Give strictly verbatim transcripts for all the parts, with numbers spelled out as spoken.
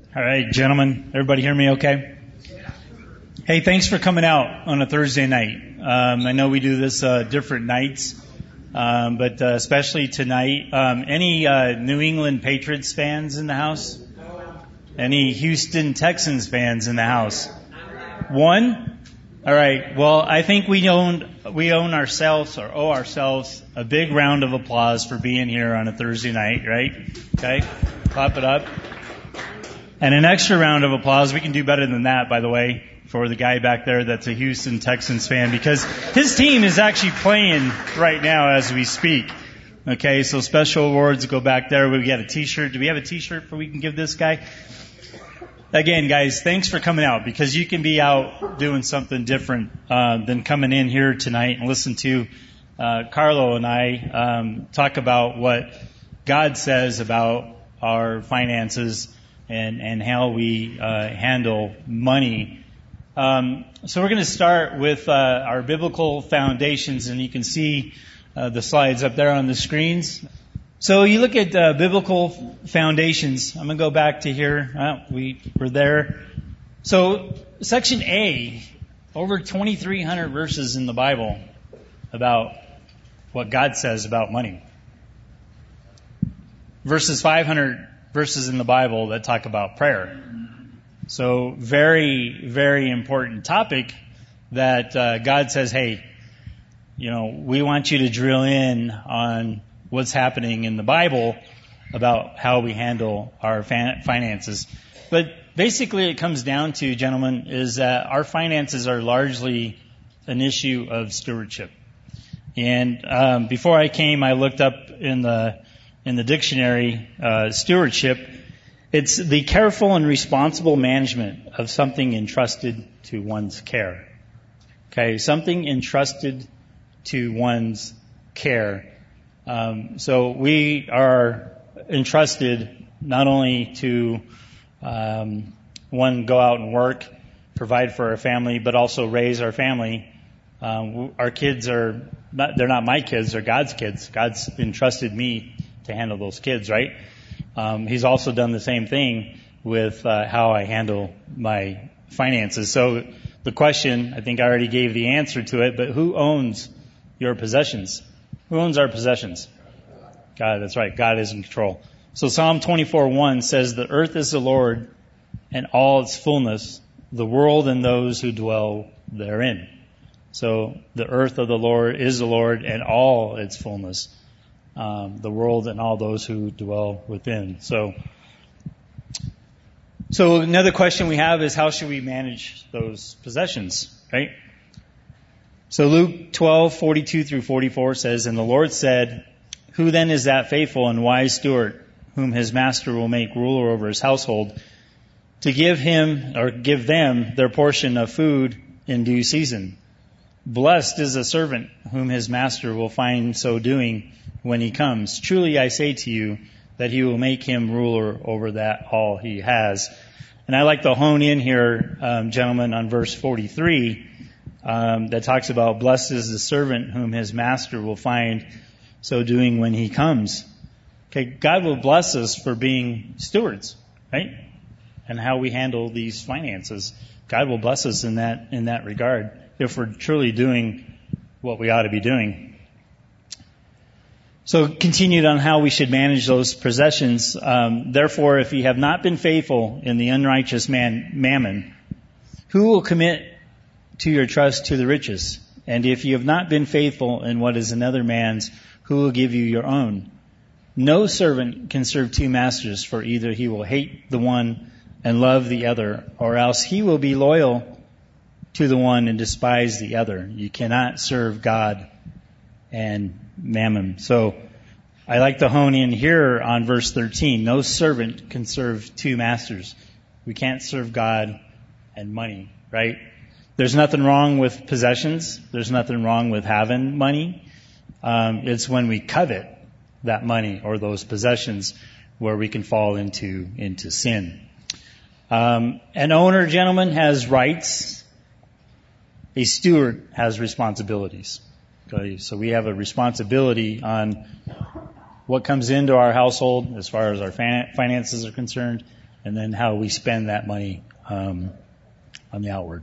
All right, gentlemen, everybody hear me okay? Hey, thanks for coming out on a Thursday night. Um, I know we do this uh, different nights, um, but uh, especially tonight. Um, any uh, New England Patriots fans in the house? Any Houston Texans fans in the house? One? All right. Well, I think we own we own ourselves or owe ourselves a big round of applause for being here on a Thursday night, right? Okay, clap it up. And an extra round of applause, we can do better than that, by the way, for the guy back there that's a Houston Texans fan, because his team is actually playing right now as we speak. Okay, so special awards go back there. We got a t-shirt. Do we have a t-shirt for we can give this guy? Again, guys, thanks for coming out, because you can be out doing something different uh, than coming in here tonight and listen to uh, Carlo and I um, talk about what God says about our finances and, and how we uh, handle money. Um, so we're going to start with uh, our biblical foundations, and you can see uh, the slides up there on the screens. So you look at uh, biblical foundations. I'm going to go back to here. Uh, we were there. So section A, over twenty-three hundred verses in the Bible about what God says about money. Verses five hundred verses in the Bible that talk about prayer. So very, very important topic that uh, God says, hey, you know, we want you to drill in on what's happening in the Bible about how we handle our fan- finances. But basically it comes down to, gentlemen, is that our finances are largely an issue of stewardship. And um, before I came, I looked up in the in the dictionary, uh, stewardship. It's the careful and responsible management of something entrusted to one's care. Okay, something entrusted to one's care. Um, so we are entrusted not only to um, one go out and work, provide for our family, but also raise our family. Um, our kids are not, they're not my kids, they're God's kids. God's entrusted me to handle those kids, right? Um, he's also done the same thing with uh, how I handle my finances. So the question, I think I already gave the answer to it, but who owns your possessions? Who owns our possessions? God, that's right. God is in control. So Psalm twenty-four one says, the earth is the Lord and all its fullness, the world and those who dwell therein. So the earth of the Lord is the Lord and all its fullness. Um, the world and all those who dwell within. So, so another question we have is, how should we manage those possessions, right? So Luke twelve forty-two through forty-four says, and the Lord said, who then is that faithful and wise steward, whom his master will make ruler over his household, to give him or give them their portion of food in due season? Blessed is the servant whom his master will find so doing when he comes. Truly I say to you that he will make him ruler over that all he has. And I like to hone in here, um, gentlemen, on verse forty-three, um, that talks about blessed is the servant whom his master will find so doing when he comes. Okay, God will bless us for being stewards, right? And how we handle these finances. God will bless us in that in that regard if we're truly doing what we ought to be doing. So continued on how we should manage those possessions. Um, Therefore, if ye have not been faithful in the unrighteous man, mammon, who will commit to your trust to the riches? And if you have not been faithful in what is another man's, who will give you your own? No servant can serve two masters, for either he will hate the one and love the other, or else he will be loyal to the one and despise the other. You cannot serve God and mammon. So I like to hone in here on verse thirteen. No servant can serve two masters. We can't serve God and money, right? There's nothing wrong with possessions. There's nothing wrong with having money. Um, it's when we covet that money or those possessions where we can fall into into sin. Um, an owner, gentlemen, has rights. A steward has responsibilities. Okay, so we have a responsibility on what comes into our household as far as our finances are concerned, and then how we spend that money um, on the outward.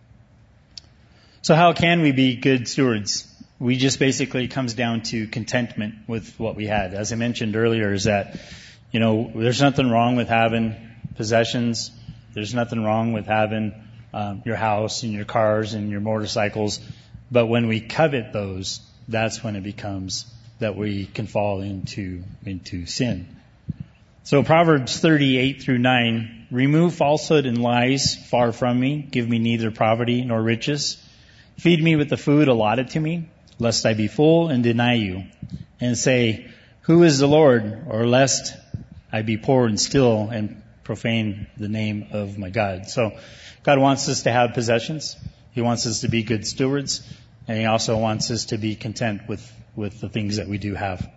So how can we be good stewards? We just basically it comes down to contentment with what we had. As I mentioned earlier, is that, you know, there's nothing wrong with having possessions. There's nothing wrong with having um, your house and your cars and your motorcycles. But when we covet those, that's when it becomes that we can fall into into sin. So Proverbs thirty-eight through nine, remove falsehood and lies far from me. Give me neither poverty nor riches. Feed me with the food allotted to me, lest I be full and deny you, and say, who is the Lord? Or lest I be poor and still and profane the name of my God. So God wants us to have possessions. He wants us to be good stewards. And He also wants us to be content with, with the things that we do have.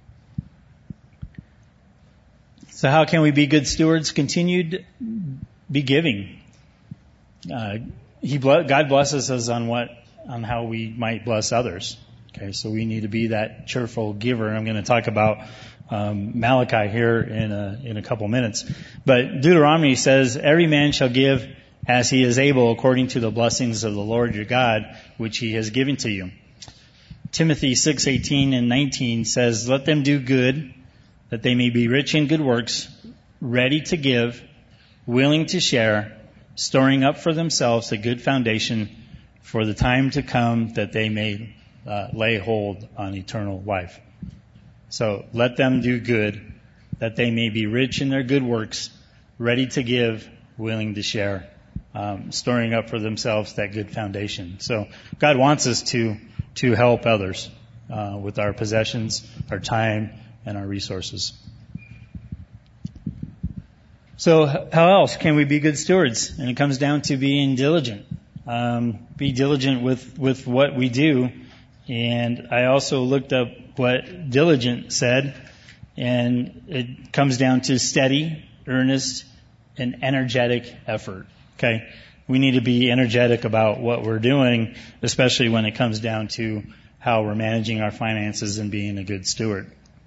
So how can we be good stewards? Continued be giving. Uh, he God blesses us on what, on how we might bless others. Okay, so we need to be that cheerful giver. I'm going to talk about um, Malachi here in a in a couple minutes. But Deuteronomy says, "Every man shall give as he is able, according to the blessings of the Lord your God, which He has given to you." Timothy six eighteen and nineteen says, "Let them do good, that they may be rich in good works, ready to give, willing to share, storing up for themselves a good foundation for the time to come, that they may uh, lay hold on eternal life." So let them do good, that they may be rich in their good works, ready to give, willing to share, um, storing up for themselves that good foundation. So God wants us to to help others uh, with our possessions, our time, and our resources. So how else can we be good stewards? And it comes down to being diligent. Um, be diligent with, with what we do. And I also looked up what diligent said, and it comes down to steady, earnest, and energetic effort. Okay? We need to be energetic about what we're doing, especially when it comes down to how we're managing our finances and being a good steward.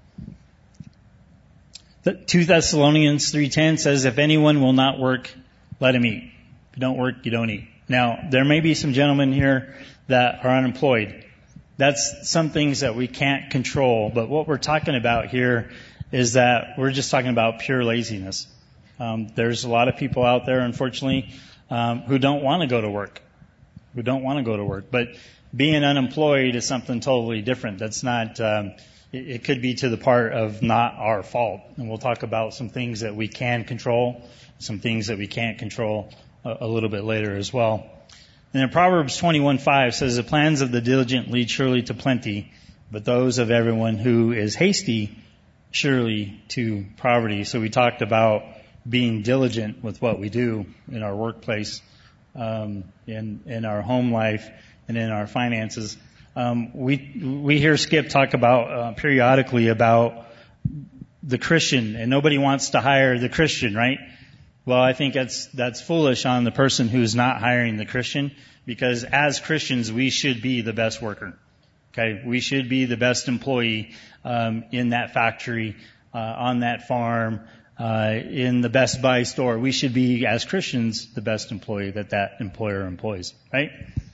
Two Thessalonians three ten says, "If anyone will not work, let him eat. If you don't work, you don't eat." Now, there may be some gentlemen here that are unemployed. That's some things that we can't control. But what we're talking about here is that we're just talking about pure laziness. Um, there's a lot of people out there, unfortunately, um, who don't want to go to work, who don't want to go to work. But being unemployed is something totally different. That's not, um, it, it could be to the part of not our fault. And we'll talk about some things that we can control, some things that we can't control a, a little bit later as well. And then Proverbs twenty-one five says, "The plans of the diligent lead surely to plenty, but those of everyone who is hasty surely to poverty." So we talked about being diligent with what we do in our workplace, um, in in our home life, and in our finances. Um, we we hear Skip talk about uh, periodically about the Christian, and nobody wants to hire the Christian, right? Well, I think that's that's foolish on the person who's not hiring the Christian, because as Christians we should be the best worker. Okay, we should be the best employee um, in that factory, uh, on that farm, uh, in the Best Buy store. We should be, as Christians, the best employee that that employer employs, right?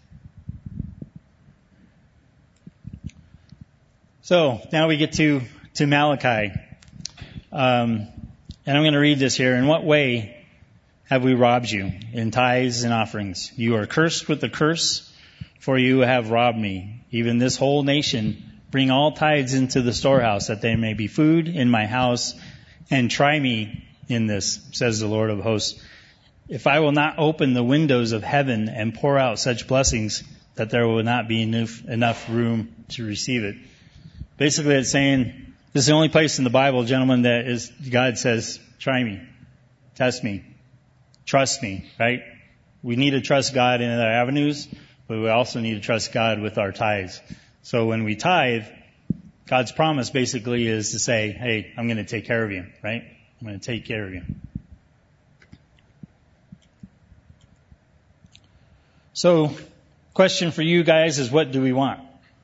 So now we get to to Malachi, um, and I'm going to read this here. "In what way have we robbed you? In tithes and offerings. You are cursed with a curse, for you have robbed me, even this whole nation. Bring all tithes into the storehouse, that there may be food in my house, and try me in this, says the Lord of hosts, if I will not open the windows of heaven and pour out such blessings that there will not be enough, enough room to receive it." Basically, it's saying, this is the only place in the Bible, gentlemen, that is, God says, try me, test me, trust me, right? We need to trust God in other avenues, but we also need to trust God with our tithes. So when we tithe, God's promise basically is to say, hey, I'm going to take care of you, right? I'm going to take care of you. So, question for you guys is, what do we want?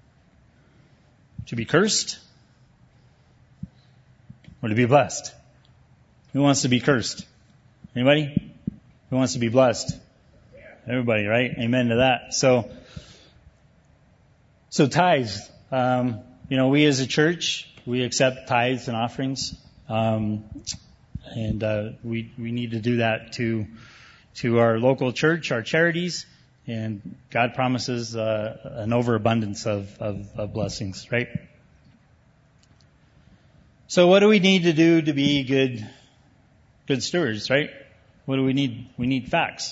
To be cursed? Or to be blessed? Who wants to be cursed? Anybody? Who wants to be blessed? Everybody, right? Amen to that. So, so tithes. Um, you know, we as a church, we accept tithes and offerings, um, and uh, we we need to do that to to our local church, our charities, and God promises uh, an overabundance of, of of blessings, right? So, what do we need to do to be good good stewards, right? What do we need? We need facts.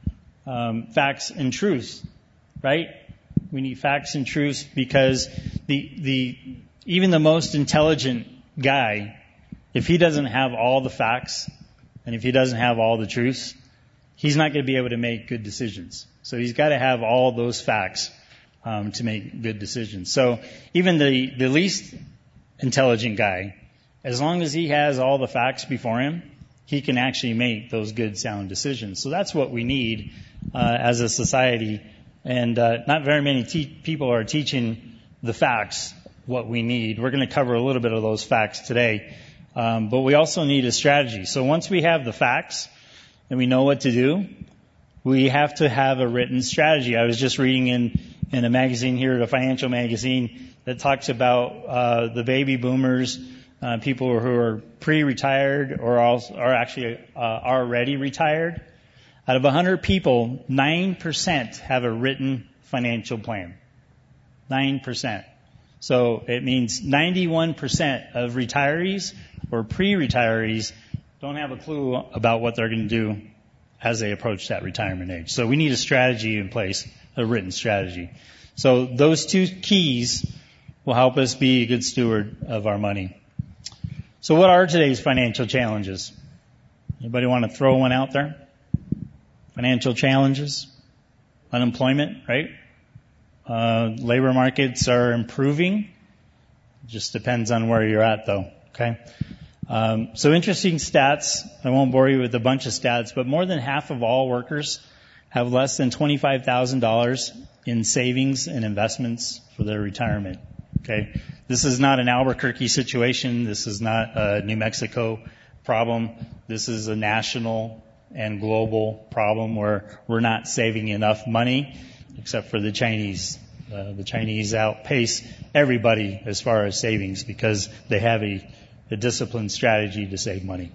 Um, facts and truths, right? We need facts and truths because the the even the most intelligent guy, if he doesn't have all the facts and if he doesn't have all the truths, he's not going to be able to make good decisions. So he's got to have all those facts um, to make good decisions. So even the the least intelligent guy, as long as he has all the facts before him, he can actually make those good, sound decisions. So that's what we need uh, as a society. And uh, not very many te- people are teaching the facts, what we need. We're going to cover a little bit of those facts today. Um, but we also need a strategy. So once we have the facts and we know what to do, we have to have a written strategy. I was just reading in, in a magazine here, a financial magazine, that talks about uh, the baby boomers, uh, people who are pre-retired or also, are actually uh, already retired. Out of one hundred people, nine percent have a written financial plan. nine percent. So it means ninety-one percent of retirees or pre-retirees don't have a clue about what they're going to do as they approach that retirement age. So we need a strategy in place, a written strategy. So those two keys will help us be a good steward of our money. So what are today's financial challenges? Anybody want to throw one out there? Financial challenges, unemployment, right? Uh, labor markets are improving. Just depends on where you're at, though. Okay. Um, so interesting stats. I won't bore you with a bunch of stats, but more than half of all workers have less than twenty-five thousand dollars in savings and investments for their retirement. Okay. This is not an Albuquerque situation. This is not a New Mexico problem. This is a national and global problem where we're not saving enough money, except for the Chinese. Uh, the Chinese outpace everybody as far as savings because they have a, a disciplined strategy to save money.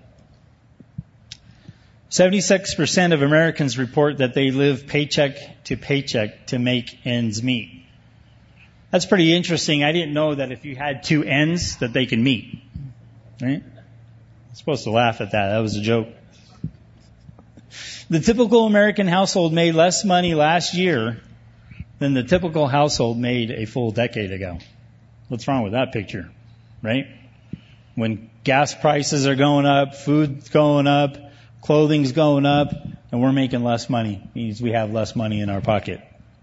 seventy-six percent of Americans report that they live paycheck to paycheck to make ends meet. That's pretty interesting. I didn't know that if you had two ends that they can meet. Right? I'm supposed to laugh at that. That was a joke. The typical American household made less money last year than the typical household made a full decade ago. What's wrong with that picture, right? When gas prices are going up, food's going up, clothing's going up, and we're making less money, it means we have less money in our pocket.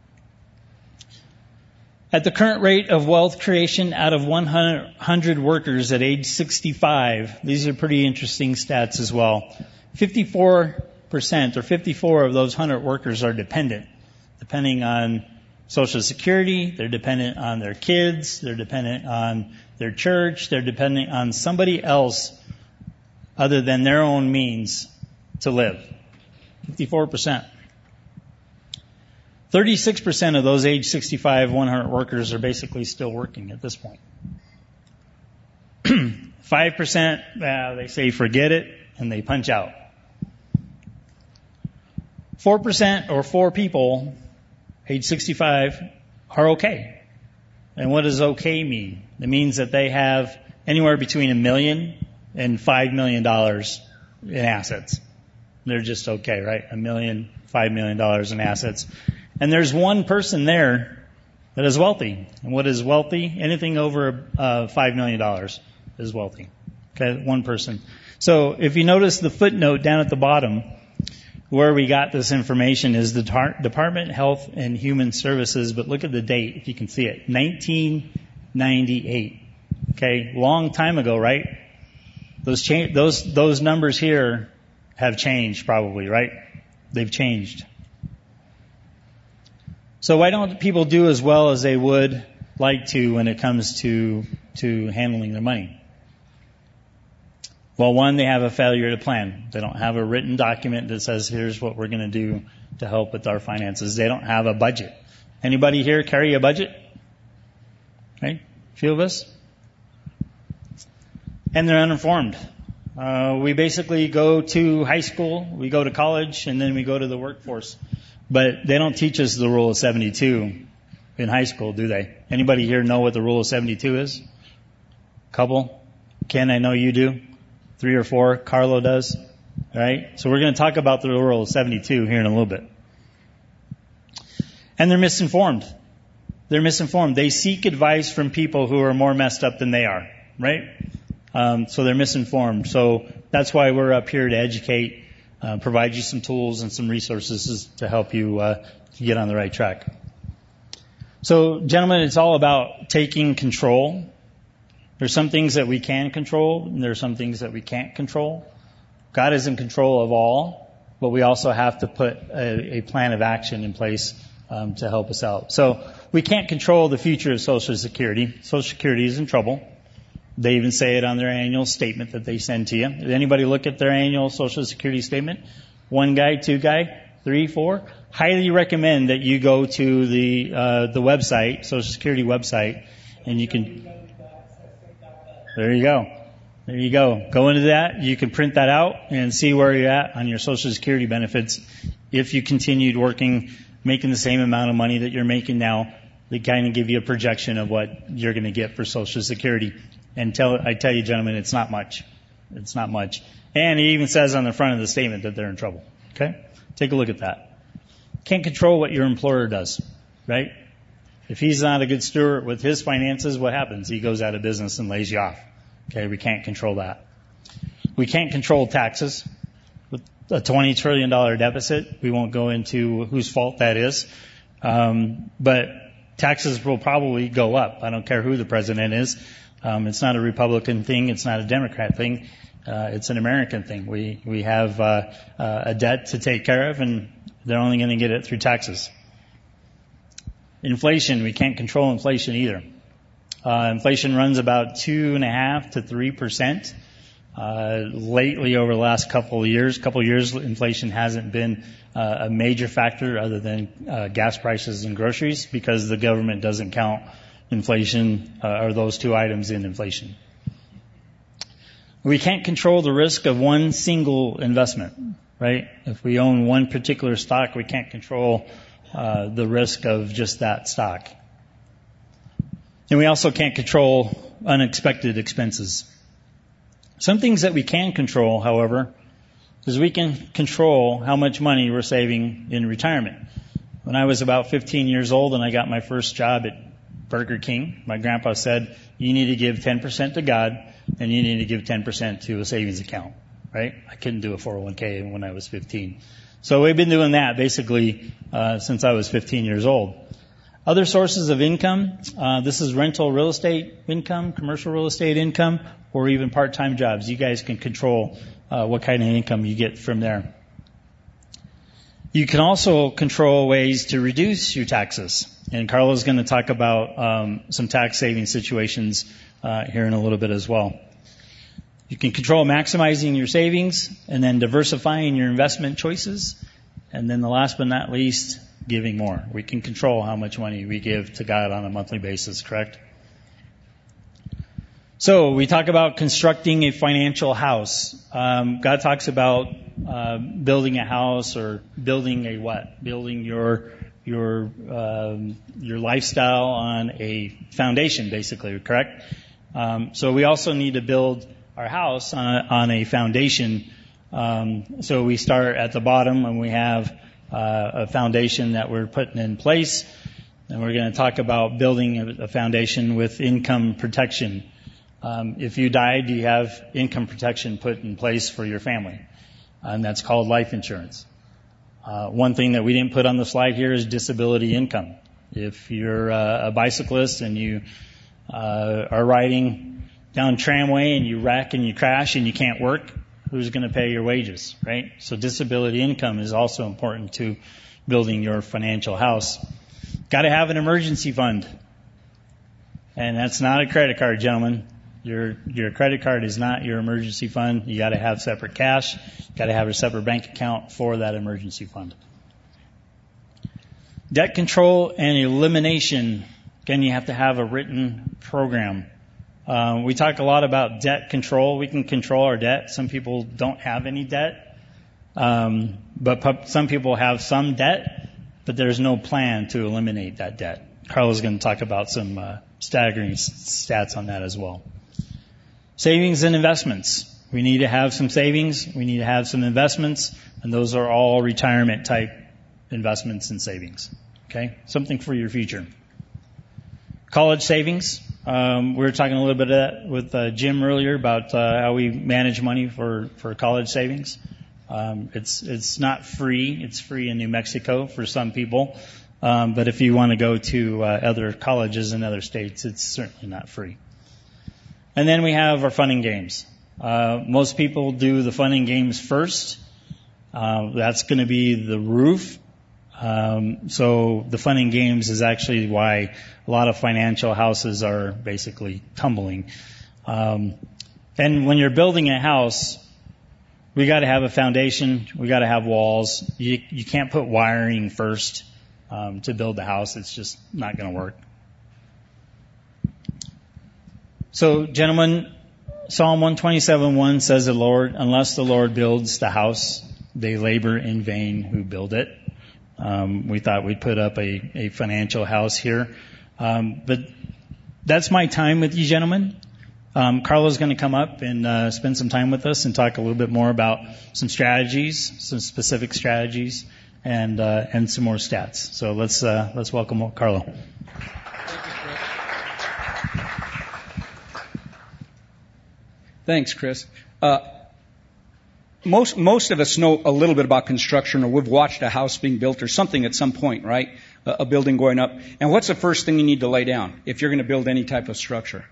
At the current rate of wealth creation out of one hundred workers at age sixty-five, these are pretty interesting stats as well. fifty-four percent or fifty-four of those one hundred workers are dependent, depending on Social Security, they're dependent on their kids, they're dependent on their church, they're dependent on somebody else other than their own means to live. fifty-four percent. thirty-six percent of those age sixty-five, one hundred workers are basically still working at this point. five percent, uh, they say forget it, and they punch out. four percent or four people, age sixty-five, are okay. And what does okay mean? It means that they have anywhere between a million and five million dollars in assets. They're just okay, right? A million, five million dollars in assets. And there's one person there that is wealthy. And what is wealthy? Anything over uh, five million dollars is wealthy. Okay, one person. So if you notice the footnote down at the bottom, where we got this information is the Tar- Department of Health and Human Services, but look at the date if you can see it. nineteen ninety-eight. Okay, long time ago, right? Those cha- those those numbers here have changed probably, right? They've changed. So why don't people do as well as they would like to when it comes to to handling their money? Well, one, they have a failure to plan. They don't have a written document that says, here's what we're going to do to help with our finances. They don't have a budget. Anybody here carry a budget? Right? A few of us? And they're uninformed. Uh, we basically go to high school, we go to college, and then we go to the workforce. But they don't teach us the rule of seventy-two in high school, do they? Anybody here know what the rule of seventy-two is? Couple? Ken, I know you do. Three or four. Carlo does. All right? So we're going to talk about the rule of seventy-two here in a little bit. And they're misinformed. They're misinformed. They seek advice from people who are more messed up than they are. Right? Um, so they're misinformed. So that's why we're up here to educate, uh, provide you some tools and some resources to help you uh, to get on the right track. So, gentlemen, it's all about taking control. There's some things that we can control, and there are some things that we can't control. God is in control of all, but we also have to put a, a plan of action in place um, to help us out. So we can't control the future of Social Security. Social Security is in trouble. They even say it on their annual statement that they send to you. Did anybody look at their annual Social Security statement? One guy, two guy, three, four? Highly recommend that you go to the uh, the website, Social Security website, and you can. There you go. There you go. Go into that. You can print that out and see where you're at on your Social Security benefits. If you continued working, making the same amount of money that you're making now, they kind of give you a projection of what you're going to get for Social Security. And tell, I tell you, gentlemen, it's not much. It's not much. And it even says on the front of the statement that they're in trouble. Okay? Take a look at that. Can't control what your employer does, right? If he's not a good steward with his finances, what happens? He goes out of business and lays you off. Okay? We can't control that. We can't control taxes. With a twenty trillion dollars deficit, we won't go into whose fault that is. Um, but taxes will probably go up. I don't care who the president is. Um, it's not a Republican thing. It's not a Democrat thing. Uh, it's an American thing. We we have uh, uh, a debt to take care of, and they're only going to get it through taxes. Inflation, we can't control inflation either. Uh, inflation runs about two and a half to three percent. Uh, lately, over the last couple of years, couple of years, inflation hasn't been uh, a major factor other than uh, gas prices and groceries because the government doesn't count inflation, uh, or those two items in inflation. We can't control the risk of one single investment, right? If we own one particular stock, we can't control uh, the risk of just that stock. And we also can't control unexpected expenses. Some things that we can control, however, is we can control how much money we're saving in retirement. When I was about fifteen years old and I got my first job at Burger King, my grandpa said, you need to give ten percent to God and you need to give ten percent to a savings account, right? I couldn't do a four oh one k when I was fifteen. So we've been doing that basically uh, since I was fifteen years old. Other sources of income, uh, this is rental real estate income, commercial real estate income, or even part-time jobs. You guys can control uh, what kind of income you get from there. You can also control ways to reduce your taxes. And Carla's going to talk about um, some tax saving situations uh, here in a little bit as well. You can control maximizing your savings and then diversifying your investment choices. And then the last but not least, giving more. We can control how much money we give to God on a monthly basis, correct? So we talk about constructing a financial house. Um, God talks about uh, building a house or building a what? Building your your um, your lifestyle on a foundation, basically, correct? Um, so we also need to build our house on a, on a foundation. Um, so we start at the bottom and we have uh, a foundation that we're putting in place. And we're going to talk about building a, a foundation with income protection. Um, if you died, you have income protection put in place for your family. And that's called life insurance. Uh, one thing that we didn't put on the slide here is disability income. If you're uh, a bicyclist and you uh, are riding down tramway and you wreck and you crash and you can't work, who's going to pay your wages, right? So disability income is also important to building your financial house. Got to have an emergency fund. And that's not a credit card, gentlemen. Your your credit card is not your emergency fund. You got to have separate cash. You got to have a separate bank account for that emergency fund. Debt control and elimination. Again, you have to have a written program. Uh, we talk a lot about debt control. We can control our debt. Some people don't have any debt, um, but pu- some people have some debt, but there's no plan to eliminate that debt. Carla's going to talk about some uh, staggering stats on that as well. Savings and investments. We need to have some savings. We need to have some investments, and those are all retirement type investments and savings. Okay, something for your future. College savings. Um, we were talking a little bit of that with uh, Jim earlier about uh, how we manage money for, for college savings. Um, it's it's not free. It's free in New Mexico for some people, um, but if you want to go to uh, other colleges in other states, it's certainly not free. And then we have our fun and games. Uh, most people do the fun and games first. Uh, that's going to be the roof. Um, so the fun and games is actually why a lot of financial houses are basically tumbling. Um, and when you're building a house, we got to have a foundation. We got to have walls. You, you can't put wiring first um, to build the house. It's just not going to work. So, gentlemen, Psalm one twenty-seven one says the Lord, unless the Lord builds the house, they labor in vain who build it. Um, we thought we'd put up a, a financial house here. Um, but that's my time with you, gentlemen. Um, Carla's going to come up and uh, spend some time with us and talk a little bit more about some strategies, some specific strategies, and uh, and some more stats. So let's uh, let's welcome Carla. Thanks, Chris. Uh, most most of us know a little bit about construction, or we've watched a house being built or something at some point, right? A, a building going up. And what's the first thing you need to lay down if you're going to build any type of structure?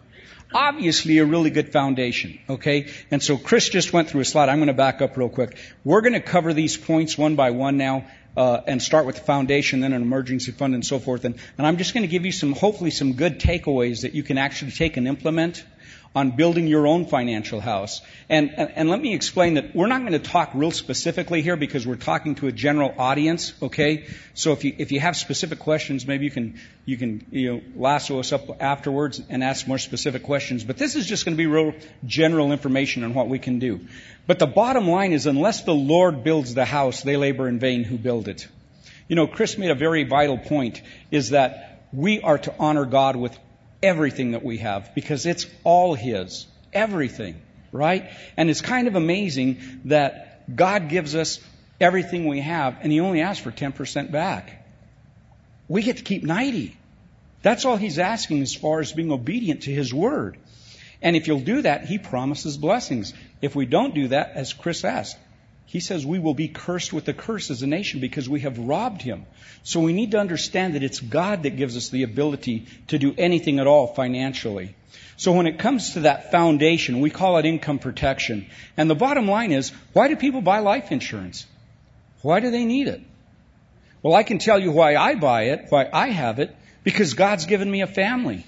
Obviously, a really good foundation, okay? And so Chris just went through a slide. I'm going to back up real quick. We're going to cover these points one by one now, uh, and start with the foundation, then an emergency fund, and so forth. And, and I'm just going to give you some, hopefully, some good takeaways that you can actually take and implement on building your own financial house. And, and, and let me explain that we're not going to talk real specifically here because we're talking to a general audience, okay? So if you, if you have specific questions, maybe you can, you can, you know, lasso us up afterwards and ask more specific questions. But this is just going to be real general information on what we can do. But the bottom line is, unless the Lord builds the house, they labor in vain who build it. You know, Chris made a very vital point, is that we are to honor God with everything that we have, because it's all His. Everything, right? And it's kind of amazing that God gives us everything we have, and He only asks for ten percent back. We get to keep ninety. That's all He's asking as far as being obedient to His Word. And if you'll do that, He promises blessings. If we don't do that, as Chris asked, He says we will be cursed with a curse as a nation because we have robbed Him. So we need to understand that it's God that gives us the ability to do anything at all financially. So when it comes to that foundation, we call it income protection. And the bottom line is, why do people buy life insurance? Why do they need it? Well, I can tell you why I buy it, why I have it, because God's given me a family.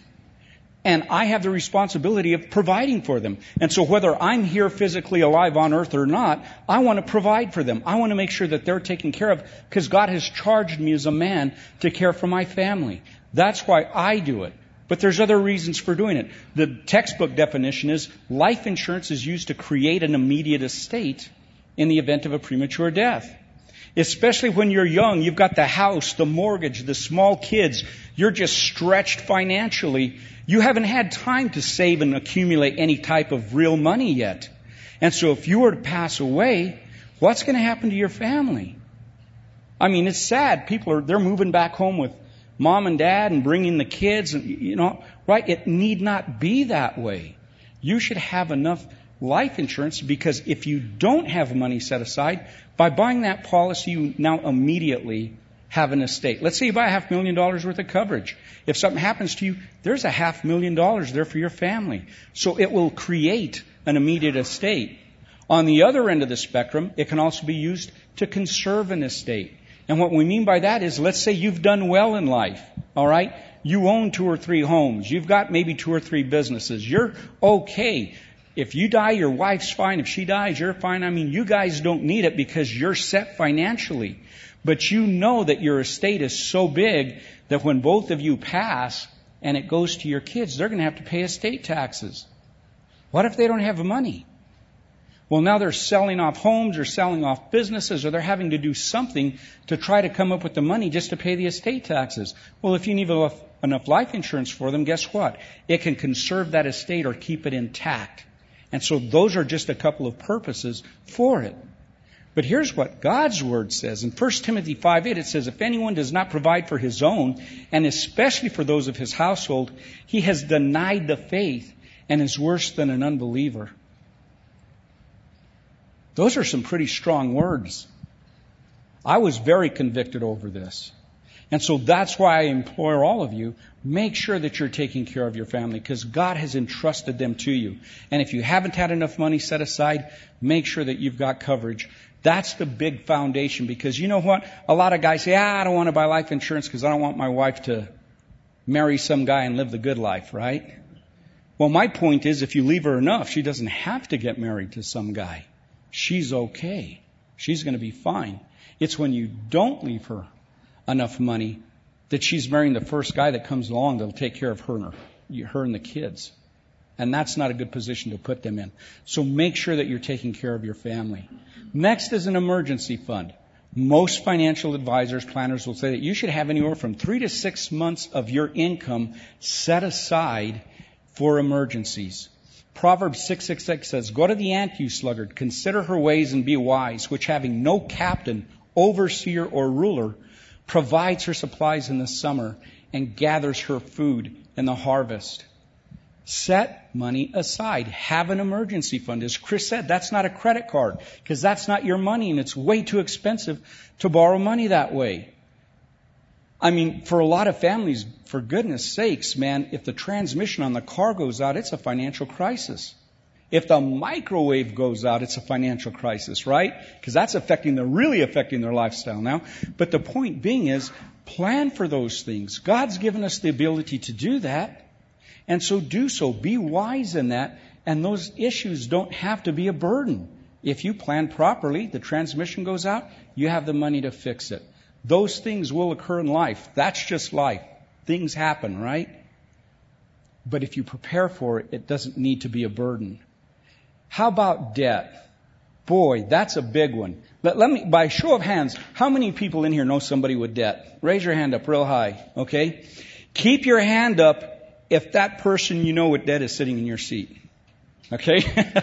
And I have the responsibility of providing for them. And so whether I'm here physically alive on earth or not, I want to provide for them. I want to make sure that they're taken care of, because God has charged me as a man to care for my family. That's why I do it. But there's other reasons for doing it. The textbook definition is life insurance is used to create an immediate estate in the event of a premature death. Especially when you're young, you've got the house, the mortgage, the small kids. You're just stretched financially. You haven't had time to save and accumulate any type of real money yet. And so if you were to pass away, what's going to happen to your family? I mean, it's sad. People are, they're moving back home with mom and dad and bringing the kids, and, you know, right? It need not be that way. You should have enough life insurance, because if you don't have money set aside, by buying that policy, you now immediately have an estate. Let's say you buy a half million dollars worth of coverage. If something happens to you, there's a half million dollars there for your family. So it will create an immediate estate. On the other end of the spectrum, it can also be used to conserve an estate. And what we mean by that is, let's say you've done well in life. All right? You own two or three homes. You've got maybe two or three businesses. You're okay. If you die, your wife's fine. If she dies, you're fine. I mean, you guys don't need it because you're set financially. But you know that your estate is so big that when both of you pass and it goes to your kids, they're going to have to pay estate taxes. What if they don't have the money? Well, now they're selling off homes or selling off businesses, or they're having to do something to try to come up with the money just to pay the estate taxes. Well, if you need enough, enough life insurance for them, guess what? It can conserve that estate or keep it intact. And so those are just a couple of purposes for it. But here's what God's Word says. In First Timothy five eight, it says, if anyone does not provide for his own, and especially for those of his household, he has denied the faith and is worse than an unbeliever. Those are some pretty strong words. I was very convicted over this. And so that's why I implore all of you, make sure that you're taking care of your family, because God has entrusted them to you. And if you haven't had enough money set aside, make sure that you've got coverage. That's the big foundation, because you know what? A lot of guys say, ah, I don't want to buy life insurance because I don't want my wife to marry some guy and live the good life, right? Well, my point is, if you leave her enough, she doesn't have to get married to some guy. She's okay. She's going to be fine. It's when you don't leave her enough money that she's marrying the first guy that comes along that'll take care of her and her, her and the kids. And that's not a good position to put them in. So make sure that you're taking care of your family. Next is an emergency fund. Most financial advisors, planners will say that you should have anywhere from three to six months of your income set aside for emergencies. Proverbs six six six says, go to the ant, you sluggard, consider her ways and be wise, which having no captain, overseer, or ruler, provides her supplies in the summer and gathers her food in the harvest. Set money aside. Have an emergency fund. As Chris said, that's not a credit card, because that's not your money, and it's way too expensive to borrow money that way. I mean, for a lot of families, for goodness sakes, man, if the transmission on the car goes out, it's a financial crisis. If the microwave goes out, it's a financial crisis, right? Because that's affecting them, really affecting their lifestyle now. But the point being is, plan for those things. God's given us the ability to do that. And so do so. Be wise in that. And those issues don't have to be a burden. If you plan properly, the transmission goes out, you have the money to fix it. Those things will occur in life. That's just life. Things happen, right? But if you prepare for it, it doesn't need to be a burden. How about debt? Boy, that's a big one. Let, let me, by show of hands, how many people in here know somebody with debt? Raise your hand up real high, okay? Keep your hand up if that person you know with debt is sitting in your seat. Okay?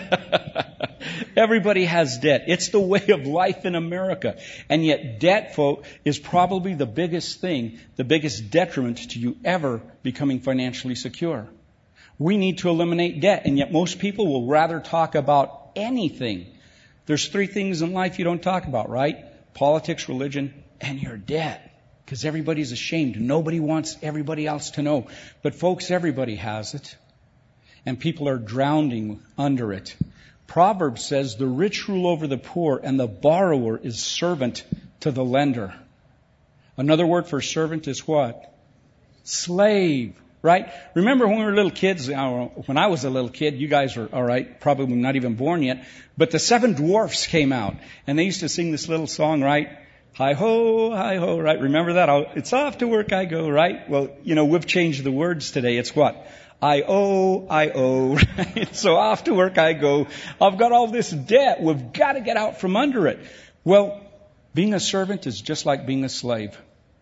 Everybody has debt. It's the way of life in America. And yet debt, folk, is probably the biggest thing, the biggest detriment to you ever becoming financially secure. We need to eliminate debt, and yet most people will rather talk about anything. There's three things in life you don't talk about, right? Politics, religion, and your debt. Because everybody's ashamed. Nobody wants everybody else to know. But folks, everybody has it. And people are drowning under it. Proverbs says, the rich rule over the poor, and the borrower is servant to the lender. Another word for servant is what? Slave. Right? Remember when we were little kids, when I was a little kid, you guys were, all right, probably not even born yet, but the Seven Dwarfs came out, and they used to sing this little song, right? Hi-ho, hi-ho, right? Remember that? I'll, it's off to work I go, right? Well, you know, we've changed the words today. It's what? I owe, I owe, right? So off to work I go. I've got all this debt. We've got to get out from under it. Well, being a servant is just like being a slave.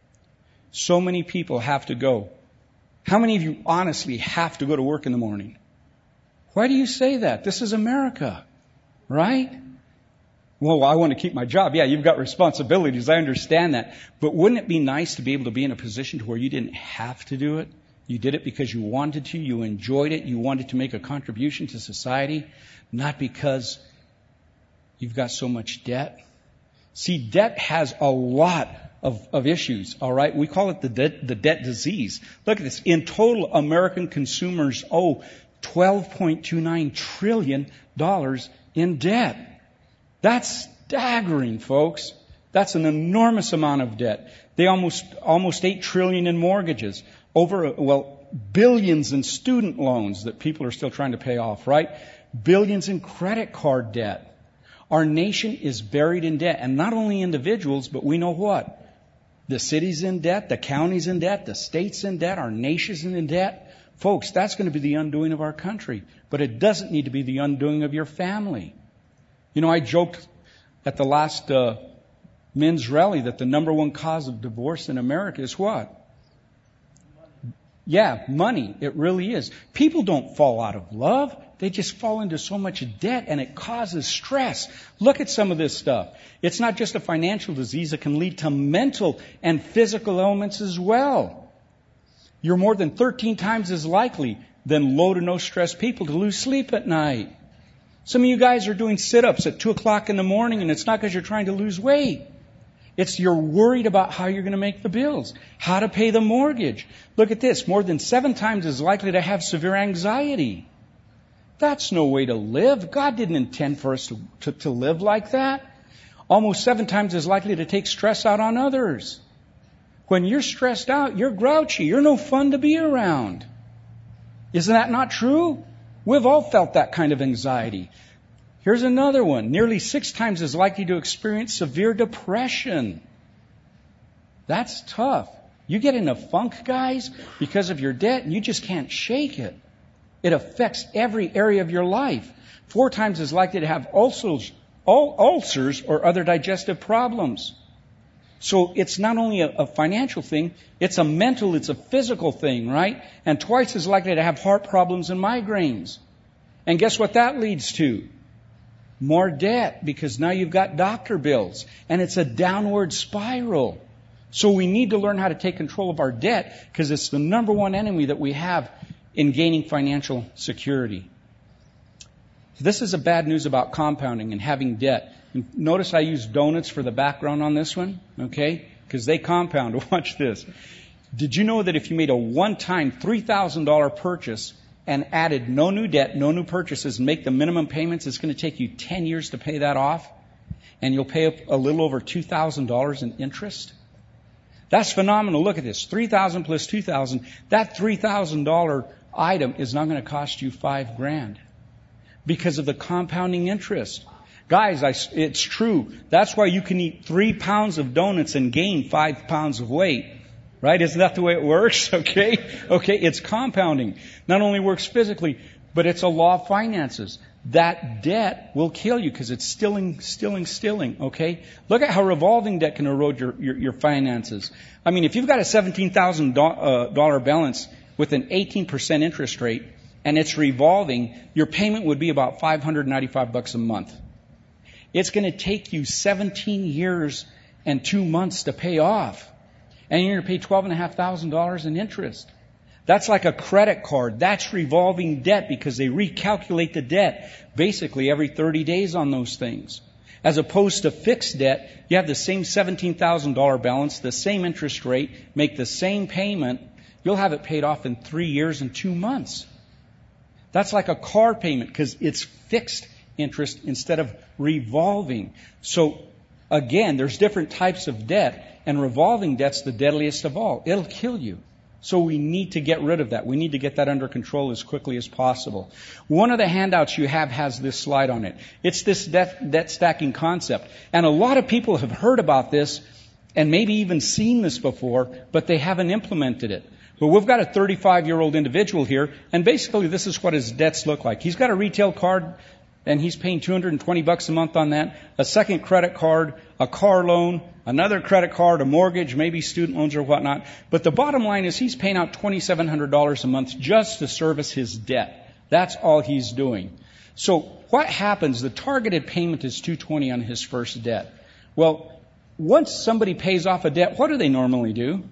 So many people have to go. How many of you honestly have to go to work in the morning? Why do you say that? This is America, right? Well, I want to keep my job. Yeah, you've got responsibilities. I understand that. But wouldn't it be nice to be able to be in a position to where you didn't have to do it? You did it because you wanted to. You enjoyed it. You wanted to make a contribution to society, not because you've got so much debt. See, debt has a lot of, of issues, all right? We call it the debt, the debt disease. Look at this. In total, American consumers owe twelve point two nine trillion dollars in debt. That's staggering, folks. That's an enormous amount of debt. They almost, almost eight trillion in mortgages. Over, well, billions in student loans that people are still trying to pay off, right? Billions in credit card debt. Our nation is buried in debt. And not only individuals, but we know what? The city's in debt, the county's in debt, the state's in debt, our nation's in debt. Folks, that's going to be the undoing of our country. But it doesn't need to be the undoing of your family. You know, I joked at the last uh, men's rally that the number one cause of divorce in America is what? Yeah, money. It really is. People don't fall out of love. They just fall into so much debt, and it causes stress. Look at some of this stuff. It's not just a financial disease. It can lead to mental and physical ailments as well. You're more than thirteen times as likely than low to no stress people to lose sleep at night. Some of you guys are doing sit-ups at two o'clock in the morning, and it's not because you're trying to lose weight. It's you're worried about how you're going to make the bills, how to pay the mortgage. Look at this. More than seven times as likely to have severe anxiety. That's no way to live. God didn't intend for us to, to, to live like that. Almost seven times as likely to take stress out on others. When you're stressed out, you're grouchy. You're no fun to be around. Isn't that not true? We've all felt that kind of anxiety. Here's another one. Nearly six times as likely to experience severe depression. That's tough. You get in a funk, guys, because of your debt, and you just can't shake it. It affects every area of your life. Four times as likely to have ulcers, ulcers or other digestive problems. So it's not only a, a financial thing, it's a mental, it's a physical thing, right? And twice as likely to have heart problems and migraines. And guess what that leads to? More debt, because now you've got doctor bills. And it's a downward spiral. So we need to learn how to take control of our debt, because it's the number one enemy that we have in gaining financial security. This is a bad news about compounding and having debt. Notice I use donuts for the background on this one, okay? Because they compound. Watch this. Did you know that if you made a one-time three thousand dollars purchase and added no new debt, no new purchases, and make the minimum payments, it's going to take you ten years to pay that off? And you'll pay a little over two thousand dollars in interest? That's phenomenal. Look at this. three thousand dollars plus two thousand dollars. That three thousand dollars item is not going to cost you five grand because of the compounding interest. Guys, I, it's true. That's why you can eat three pounds of donuts and gain five pounds of weight. Right? Isn't that the way it works? Okay? Okay, it's compounding. Not only works physically, but it's a law of finances. That debt will kill you because it's stilling, stilling, stilling. Okay? Look at how revolving debt can erode your, your, your finances. I mean, if you've got a seventeen thousand dollars balance with an eighteen percent interest rate and it's revolving, your payment would be about five hundred ninety-five bucks a month. It's going to take you seventeen years and two months to pay off. And you're going to pay twelve thousand five hundred dollars in interest. That's like a credit card. That's revolving debt because they recalculate the debt basically every thirty days on those things. As opposed to fixed debt, you have the same seventeen thousand dollars balance, the same interest rate, make the same payment. You'll have it paid off in three years and two months. That's like a car payment because it's fixed interest instead of revolving. So again, there's different types of debt, and revolving debt's the deadliest of all. It'll kill you. So we need to get rid of that. We need to get that under control as quickly as possible. One of the handouts you have has this slide on it. It's this debt, debt stacking concept. And a lot of people have heard about this and maybe even seen this before, but they haven't implemented it. But we've got a thirty-five-year-old individual here, and basically this is what his debts look like. He's got a retail card, and he's paying two hundred twenty bucks a month on that, a second credit card, a car loan, another credit card, a mortgage, maybe student loans or whatnot. But the bottom line is he's paying out twenty-seven hundred dollars a month just to service his debt. That's all he's doing. So what happens? The targeted payment is two hundred twenty dollars on his first debt. Well, once somebody pays off a debt, what do they normally do?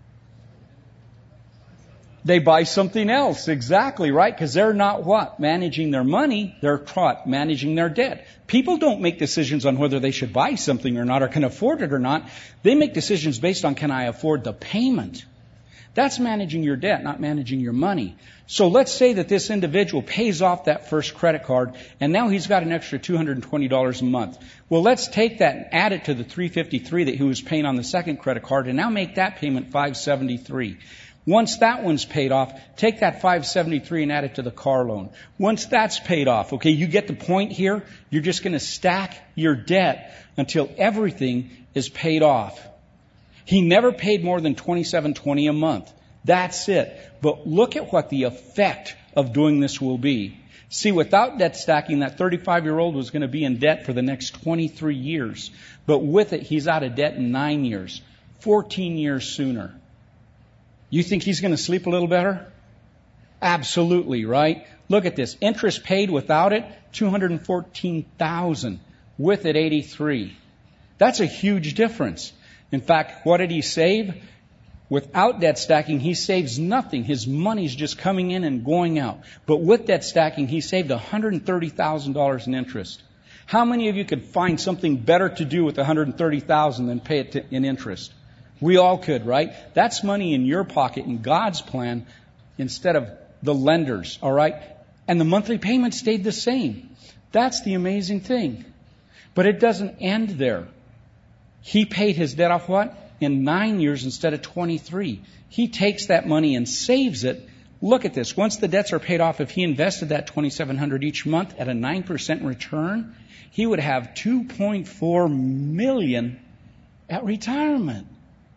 They buy something else. Exactly, right? Because they're not what? Managing their money. They're what? Managing their debt. People don't make decisions on whether they should buy something or not or can afford it or not. They make decisions based on, can I afford the payment? That's managing your debt, not managing your money. So let's say that this individual pays off that first credit card, and now he's got an extra two hundred twenty dollars a month. Well, let's take that and add it to the three hundred fifty-three dollars that he was paying on the second credit card, and now make that payment five hundred seventy-three dollars. Once that one's paid off, take that five hundred seventy-three dollars and add it to the car loan. Once that's paid off, okay, you get the point here? You're just going to stack your debt until everything is paid off. He never paid more than twenty-seven twenty a month. That's it. But look at what the effect of doing this will be. See, without debt stacking, that thirty-five-year-old was going to be in debt for the next twenty-three years. But with it, he's out of debt in nine years, fourteen years sooner. You think he's going to sleep a little better? Absolutely, right? Look at this. Interest paid without it, two hundred fourteen thousand dollars. With it, eighty-three thousand dollars. That's a huge difference. In fact, what did he save? Without debt stacking, he saves nothing. His money's just coming in and going out. But with debt stacking, he saved one hundred thirty thousand dollars in interest. How many of you could find something better to do with one hundred thirty thousand dollars than pay it to, in interest? We all could, right? That's money in your pocket in God's plan instead of the lender's, all right? And the monthly payment stayed the same. That's the amazing thing. But it doesn't end there. He paid his debt off what? In nine years instead of twenty-three. He takes that money and saves it. Look at this. Once the debts are paid off, if he invested that twenty-seven hundred dollars each month at a nine percent return, he would have two point four million dollars at retirement.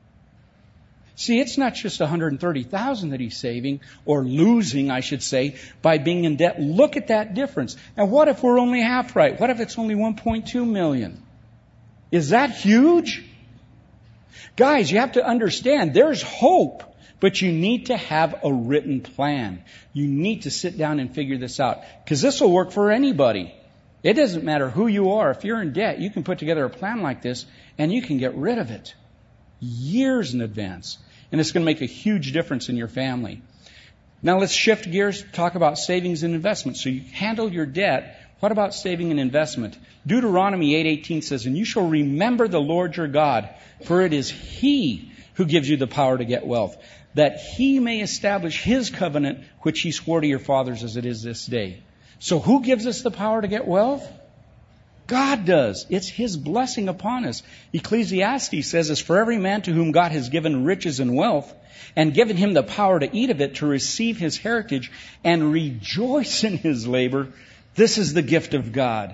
See, it's not just one hundred thirty thousand dollars that he's saving, or losing, I should say, by being in debt. Look at that difference. And what if we're only half right? What if it's only one point two million dollars? Is that huge? Guys, you have to understand, there's hope, but you need to have a written plan. You need to sit down and figure this out, because this will work for anybody. It doesn't matter who you are. If you're in debt, you can put together a plan like this, and you can get rid of it years in advance. And it's going to make a huge difference in your family. Now let's shift gears, talk about savings and investment. So you handle your debt. What about saving and investment? Deuteronomy eight eighteen says, "And you shall remember the Lord your God, for it is He who gives you the power to get wealth, that He may establish His covenant, which He swore to your fathers as it is this day." So who gives us the power to get wealth? God does. It's His blessing upon us. Ecclesiastes says, "As for every man to whom God has given riches and wealth, and given him the power to eat of it, to receive his heritage, and rejoice in his labor, this is the gift of God."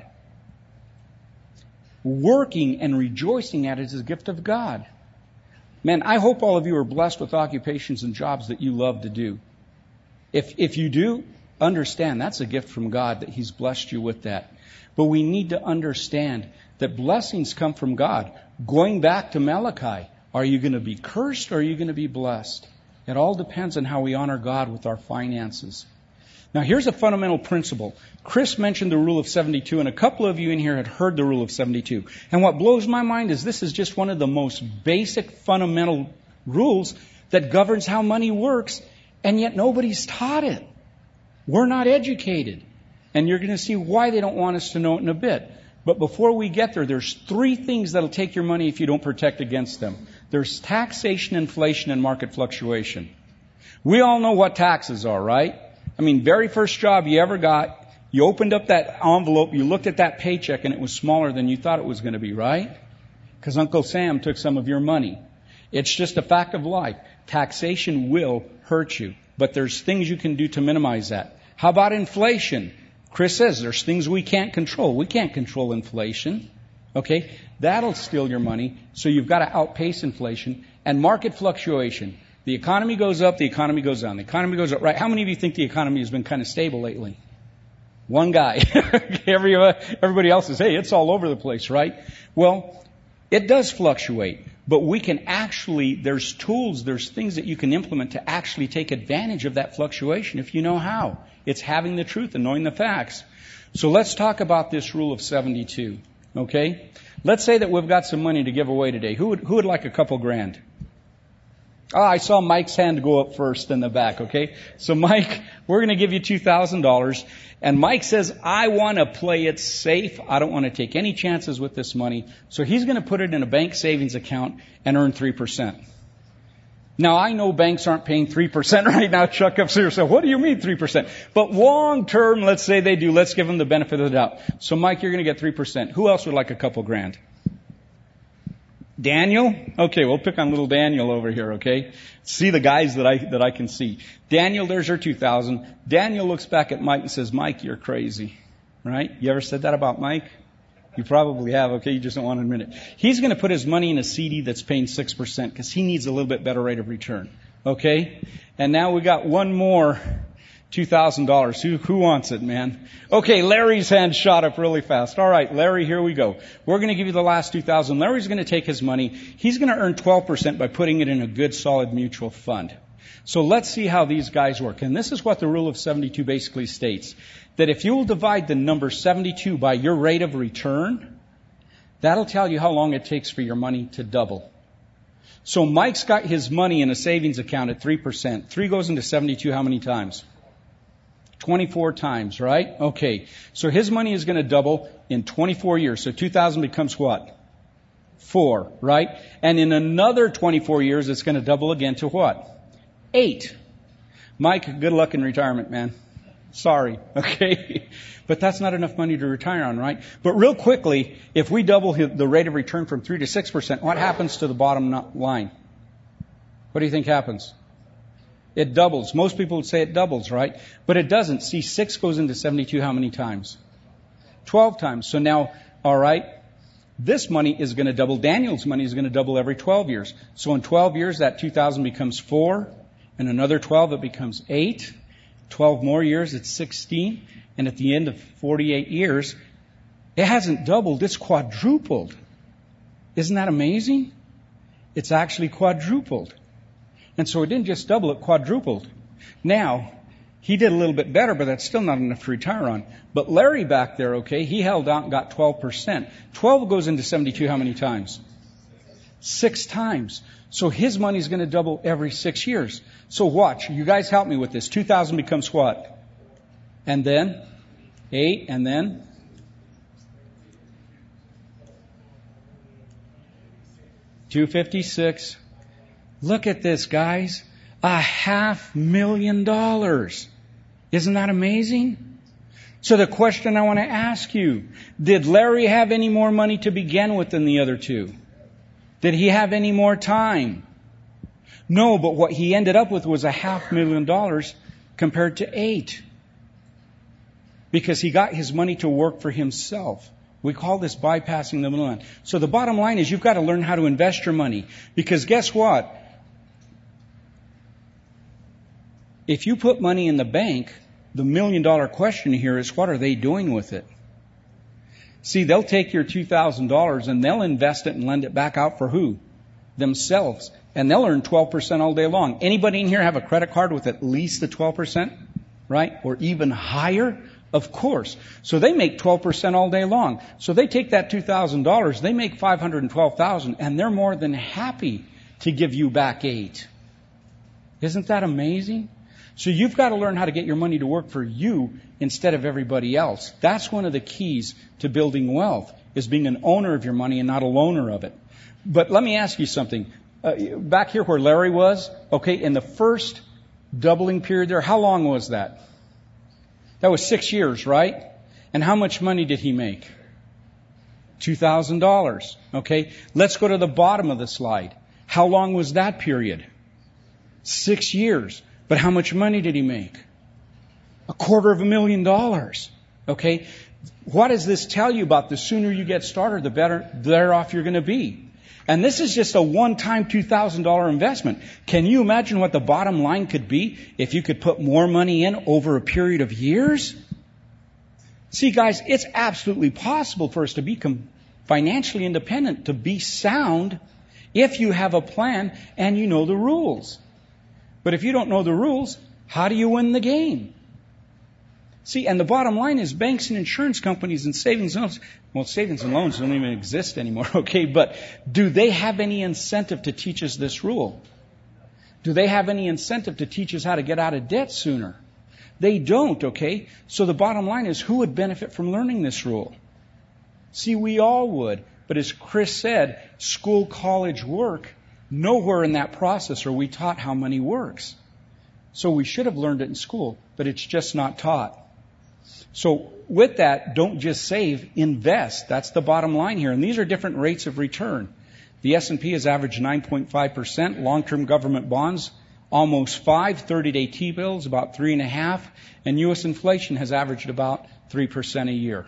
Working and rejoicing at it is a gift of God. Man, I hope all of you are blessed with occupations and jobs that you love to do. If, if you do, understand that's a gift from God that He's blessed you with that. But we need to understand that blessings come from God. Going back to Malachi, are you going to be cursed or are you going to be blessed? It all depends on how we honor God with our finances. Now here's a fundamental principle. Chris mentioned the rule of seventy-two, and a couple of you in here had heard the rule of seventy-two. And what blows my mind is this is just one of the most basic fundamental rules that governs how money works, and yet nobody's taught it. We're not educated. And you're going to see why they don't want us to know it in a bit. But before we get there, there's three things that'll take your money if you don't protect against them. There's taxation, inflation, and market fluctuation. We all know what taxes are, right? I mean, very first job you ever got, you opened up that envelope, you looked at that paycheck, and it was smaller than you thought it was going to be, right? Because Uncle Sam took some of your money. It's just a fact of life. Taxation will hurt you, but there's things you can do to minimize that. How about inflation? Chris says there's things we can't control. We can't control inflation. Okay? That'll steal your money, so you've got to outpace inflation. And market fluctuation. The economy goes up, the economy goes down. The economy goes up, right? How many of you think the economy has been kind of stable lately? One guy. Every, everybody else says, hey, it's all over the place, right? Well, it does fluctuate. But we can actually, there's tools, there's things that you can implement to actually take advantage of that fluctuation if you know how. It's having the truth and knowing the facts. So let's talk about this rule of seventy-two. Okay? Let's say that we've got some money to give away today. Who would, who would like a couple grand? Oh, I saw Mike's hand go up first in the back, okay? So Mike, we're going to give you two thousand dollars. And Mike says, I want to play it safe. I don't want to take any chances with this money. So he's going to put it in a bank savings account and earn three percent. Now, I know banks aren't paying three percent right now. Chuck up here. So what do you mean three percent? But long term, let's say they do. Let's give them the benefit of the doubt. So, Mike, you're going to get three percent. Who else would like a couple grand? Daniel? Okay, we'll pick on little Daniel over here, okay? See the guys that I, that I can see. Daniel, there's your two thousand. Daniel looks back at Mike and says, Mike, you're crazy. Right? You ever said that about Mike? You probably have, okay? You just don't want to admit it. He's going to put his money in a C D that's paying six percent because he needs a little bit better rate of return. Okay? And now we got one more two thousand dollars. Who, who wants it, man? Okay, Larry's hand shot up really fast. All right, Larry, here we go. We're going to give you the last two thousand dollars. Larry's going to take his money. He's going to earn twelve percent by putting it in a good, solid mutual fund. So let's see how these guys work. And this is what the rule of seventy-two basically states. That if you will divide the number seventy-two by your rate of return, that'll tell you how long it takes for your money to double. So Mike's got his money in a savings account at three percent. three goes into seventy-two how many times? twenty-four times, right? Okay. So his money is going to double in twenty-four years. So two thousand becomes what? four, right? And in another twenty-four years, it's going to double again to what? eight. Mike, good luck in retirement, man. Sorry, okay? But that's not enough money to retire on, right? But real quickly, if we double the rate of return from three to six percent, what happens to the bottom line? What do you think happens? It doubles. Most people would say it doubles, right? But it doesn't. See, six goes into seventy-two how many times? twelve times. So now, all right, this money is going to double. Daniel's money is going to double every twelve years. So in twelve years, that two thousand becomes four. And another twelve, it becomes eight. twelve more years, it's sixteen. And at the end of forty-eight years, it hasn't doubled, it's quadrupled. Isn't that amazing? It's actually quadrupled. And so it didn't just double, it quadrupled. Now, he did a little bit better, but that's still not enough to retire on. But Larry back there, okay, he held out and got twelve percent. twelve goes into seventy-two how many times? Six times. So his money is going to double every six years. So watch. You guys help me with this. two thousand becomes what? And then? eight. And then? two hundred fifty-six. Look at this, guys. A half million dollars. Isn't that amazing? So the question I want to ask you, did Larry have any more money to begin with than the other two? Did he have any more time? No, but what he ended up with was a half million dollars compared to eight. Because he got his money to work for himself. We call this bypassing the middleman. So the bottom line is you've got to learn how to invest your money. Because guess what? If you put money in the bank, the million dollar question here is what are they doing with it? See, they'll take your two thousand dollars and they'll invest it and lend it back out for who? Themselves. And they'll earn twelve percent all day long. Anybody in here have a credit card with at least the twelve percent? Right? Or even higher? Of course. So they make twelve percent all day long. So they take that two thousand dollars, they make five hundred twelve thousand dollars, and they're more than happy to give you back eight. Isn't that amazing? So you've got to learn how to get your money to work for you instead of everybody else. That's one of the keys to building wealth, is being an owner of your money and not a loaner of it. But let me ask you something. Uh, back here where Larry was, okay, in the first doubling period there, how long was that? That was six years, right? And how much money did he make? two thousand dollars. Okay, let's go to the bottom of the slide. How long was that period? Six years. But how much money did he make? A quarter of a million dollars. Okay? What does this tell you about the sooner you get started, the better, the better off you're going to be? And this is just a one-time two thousand dollars investment. Can you imagine what the bottom line could be if you could put more money in over a period of years? See, guys, it's absolutely possible for us to become financially independent, to be sound, if you have a plan and you know the rules. But if you don't know the rules, how do you win the game? See, and the bottom line is banks and insurance companies and savings and loans, well, savings and loans don't even exist anymore, okay, but do they have any incentive to teach us this rule? Do they have any incentive to teach us how to get out of debt sooner? They don't, okay? So the bottom line is, who would benefit from learning this rule? See, we all would. But as Chris said, school, college, work, Nowhere in that process are we taught how money works. So we should have learned it in school, but it's just not taught. So with that, don't just save, invest. That's the bottom line here. And these are different rates of return. The S and P has averaged nine point five percent. Long-term government bonds, almost five. thirty-day T-bills, about three and a half. And U S inflation has averaged about three percent a year.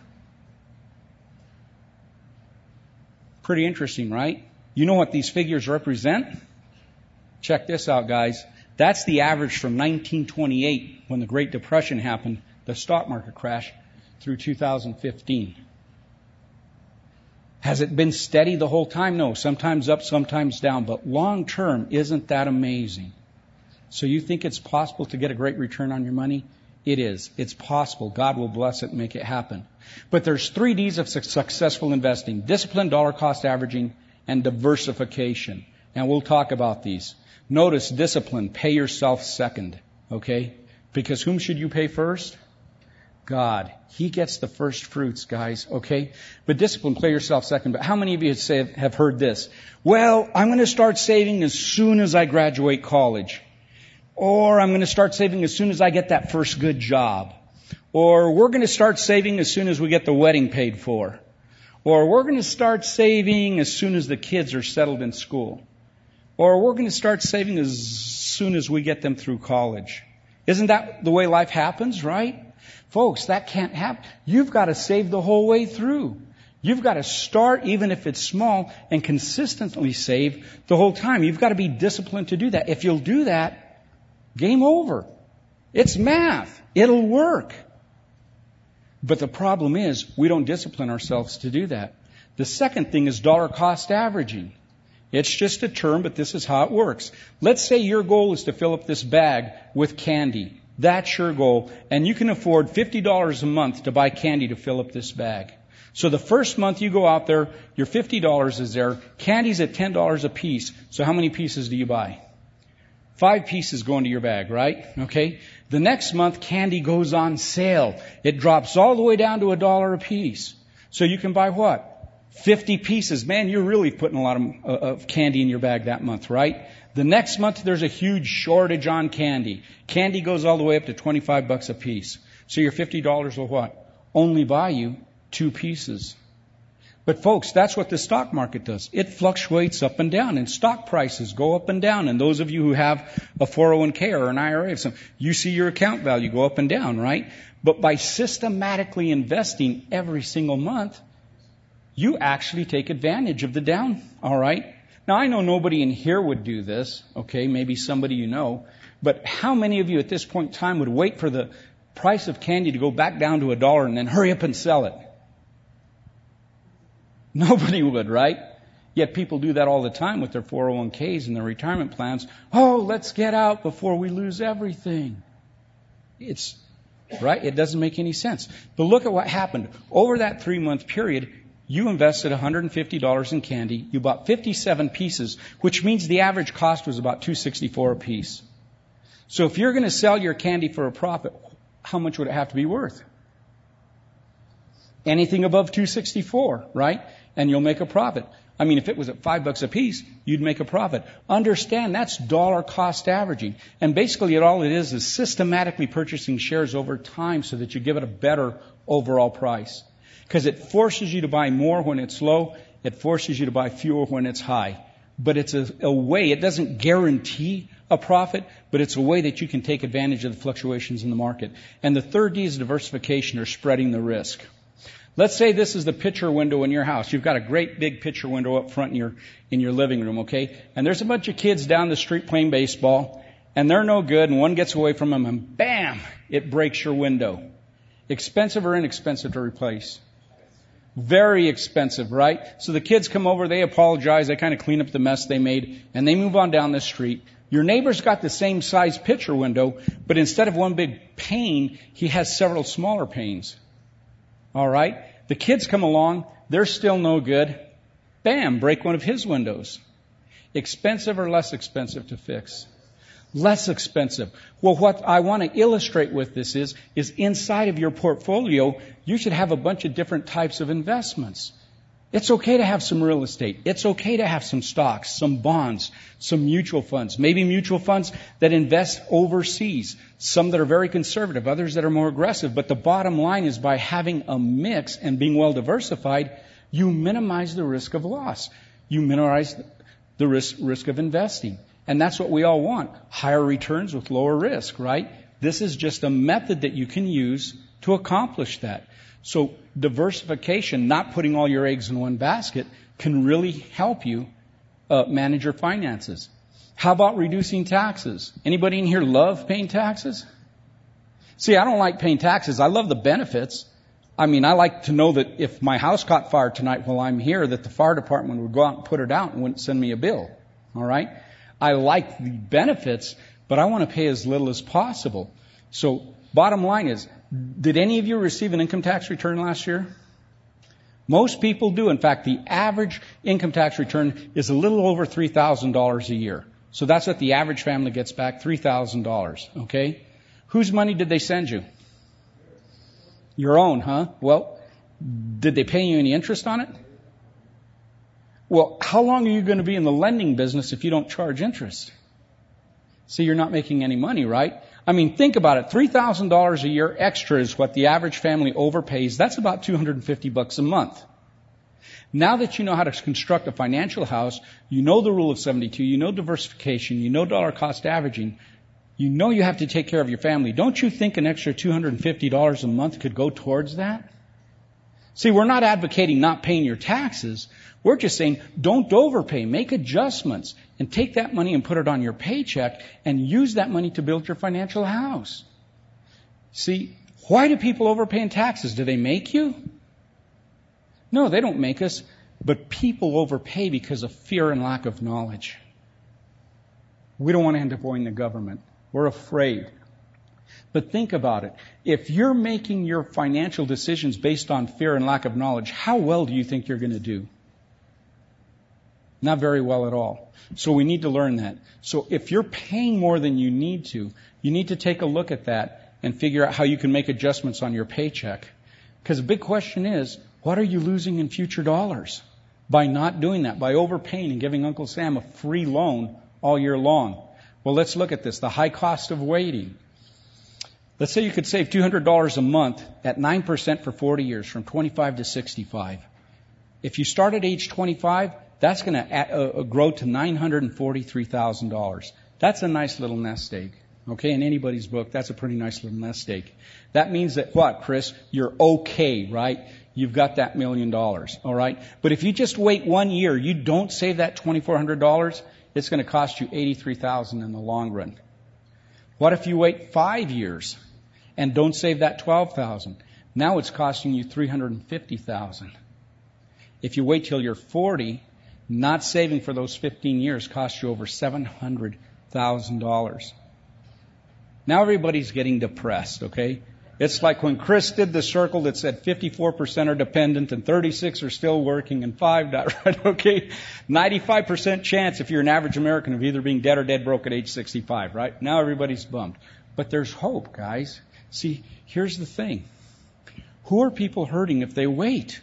Pretty interesting, right? You know what these figures represent? Check this out, guys. That's the average from nineteen twenty-eight, when the Great Depression happened, the stock market crash, through two thousand fifteen. Has it been steady the whole time? No. Sometimes up, sometimes down. But long term, isn't that amazing? So you think it's possible to get a great return on your money? It is. It's possible. God will bless it and make it happen. But there's three D's of su- successful investing: discipline, dollar cost averaging, and diversification. And we'll talk about these. Notice discipline. Pay yourself second. Okay? Because whom should you pay first? God. He gets the first fruits, guys. Okay? But discipline, pay yourself second. But how many of you say, have heard this? Well, I'm going to start saving as soon as I graduate college. Or I'm going to start saving as soon as I get that first good job. Or we're going to start saving as soon as we get the wedding paid for. Or we're going to start saving as soon as the kids are settled in school. Or we're going to start saving as soon as we get them through college. Isn't that the way life happens, right? Folks, that can't happen. You've got to save the whole way through. You've got to start, even if it's small, and consistently save the whole time. You've got to be disciplined to do that. If you'll do that, game over. It's math. It'll work. But the problem is, we don't discipline ourselves to do that. The second thing is dollar cost averaging. It's just a term, but this is how it works. Let's say your goal is to fill up this bag with candy. That's your goal. And you can afford fifty dollars a month to buy candy to fill up this bag. So the first month you go out there, your fifty dollars is there. Candy's at ten dollars a piece. So how many pieces do you buy? Five pieces go into your bag, right? Okay. The next month, candy goes on sale. It drops all the way down to a dollar a piece. So you can buy what? fifty pieces. Man, you're really putting a lot of, uh, of candy in your bag that month, right? The next month, there's a huge shortage on candy. Candy goes all the way up to twenty-five bucks a piece. So your fifty dollars will what? Only buy you two pieces. But folks, that's what the stock market does. It fluctuates up and down, and stock prices go up and down. And those of you who have a four oh one k or an I R A, you see your account value go up and down, right? But by systematically investing every single month, you actually take advantage of the down, all right? Now, I know nobody in here would do this, okay? Maybe somebody you know. But how many of you at this point in time would wait for the price of candy to go back down to a dollar and then hurry up and sell it? Nobody would, right? Yet people do that all the time with their four oh one k's and their retirement plans. Oh, let's get out before we lose everything. It's, right? It doesn't make any sense. But look at what happened. Over that three-month period, you invested one hundred fifty dollars in candy. You bought fifty-seven pieces, which means the average cost was about two dollars and sixty-four cents a piece. So if you're going to sell your candy for a profit, how much would it have to be worth? Anything above two dollars and sixty-four cents, right? And you'll make a profit. I mean, if it was at five bucks a piece, you'd make a profit. Understand, that's dollar cost averaging. And basically, it all it is is systematically purchasing shares over time so that you give it a better overall price. Because it forces you to buy more when it's low. It forces you to buy fewer when it's high. But it's a, a way, it doesn't guarantee a profit, but it's a way that you can take advantage of the fluctuations in the market. And the third D is diversification, or spreading the risk. Let's say this is the picture window in your house. You've got a great big picture window up front in your, in your living room, okay? And there's a bunch of kids down the street playing baseball, and they're no good, and one gets away from them, and bam, it breaks your window. Expensive or inexpensive to replace? Very expensive, right? So the kids come over, they apologize, they kind of clean up the mess they made, and they move on down the street. Your neighbor's got the same size picture window, but instead of one big pane, he has several smaller panes. All right? The kids come along, they're still no good. Bam, break one of his windows. Expensive or less expensive to fix? Less expensive. Well, what I want to illustrate with this is, is inside of your portfolio, you should have a bunch of different types of investments. It's okay to have some real estate. It's okay to have some stocks, some bonds, some mutual funds, maybe mutual funds that invest overseas, some that are very conservative, others that are more aggressive. But the bottom line is by having a mix and being well diversified, you minimize the risk of loss. You minimize the risk, risk of investing. And that's what we all want. Higher returns with lower risk, right? This is just a method that you can use to accomplish that. So diversification, not putting all your eggs in one basket, can really help you uh, manage your finances. How about reducing taxes? Anybody in here love paying taxes? See, I don't like paying taxes. I love the benefits. I mean, I like to know that if my house caught fire tonight while I'm here, that the fire department would go out and put it out and wouldn't send me a bill. All right? I like the benefits, but I want to pay as little as possible. So bottom line is, did any of you receive an income tax return last year? Most people do. In fact, the average income tax return is a little over three thousand dollars a year. So that's what the average family gets back, three thousand dollars. Okay? Whose money did they send you? Your own, huh? Well, did they pay you any interest on it? Well, how long are you going to be in the lending business if you don't charge interest? See, you're not making any money, right? I mean, think about it. three thousand dollars a year extra is what the average family overpays. That's about two hundred fifty bucks a month. Now that you know how to construct a financial house, you know the rule of seventy-two, you know diversification, you know dollar cost averaging, you know you have to take care of your family. Don't you think an extra two hundred fifty dollars a month could go towards that? See, we're not advocating not paying your taxes. We're just saying don't overpay. Make adjustments and take that money and put it on your paycheck and use that money to build your financial house. See, why do people overpay in taxes? Do they make you? No, they don't make us. But people overpay because of fear and lack of knowledge. We don't want to end up owing the government. We're afraid. But think about it. If you're making your financial decisions based on fear and lack of knowledge, how well do you think you're going to do? Not very well at all. So we need to learn that. So if you're paying more than you need to, you need to take a look at that and figure out how you can make adjustments on your paycheck. Because the big question is, what are you losing in future dollars by not doing that, by overpaying and giving Uncle Sam a free loan all year long? Well, let's look at this. The high cost of waiting. Let's say you could save two hundred dollars a month at nine percent for forty years, from twenty-five to sixty-five. If you start at age twenty-five, that's going to uh, grow to nine hundred forty-three thousand dollars. That's a nice little nest egg. Okay, in anybody's book, that's a pretty nice little nest egg. That means that what, Chris? You're okay, right? You've got that million dollars, all right? But if you just wait one year, you don't save that twenty-four hundred dollars, it's going to cost you eighty-three thousand dollars in the long run. What if you wait five years and don't save that twelve thousand dollars? Now it's costing you three hundred fifty thousand dollars. If you wait till you're forty, not saving for those fifteen years costs you over seven hundred thousand dollars. Now everybody's getting depressed, okay? It's like when Chris did the circle that said fifty-four percent are dependent and thirty-six are still working and five died, right? Okay? ninety-five percent chance if you're an average American of either being dead or dead broke at age sixty-five, right? Now everybody's bummed. But there's hope, guys. See, here's the thing. Who are people hurting if they wait?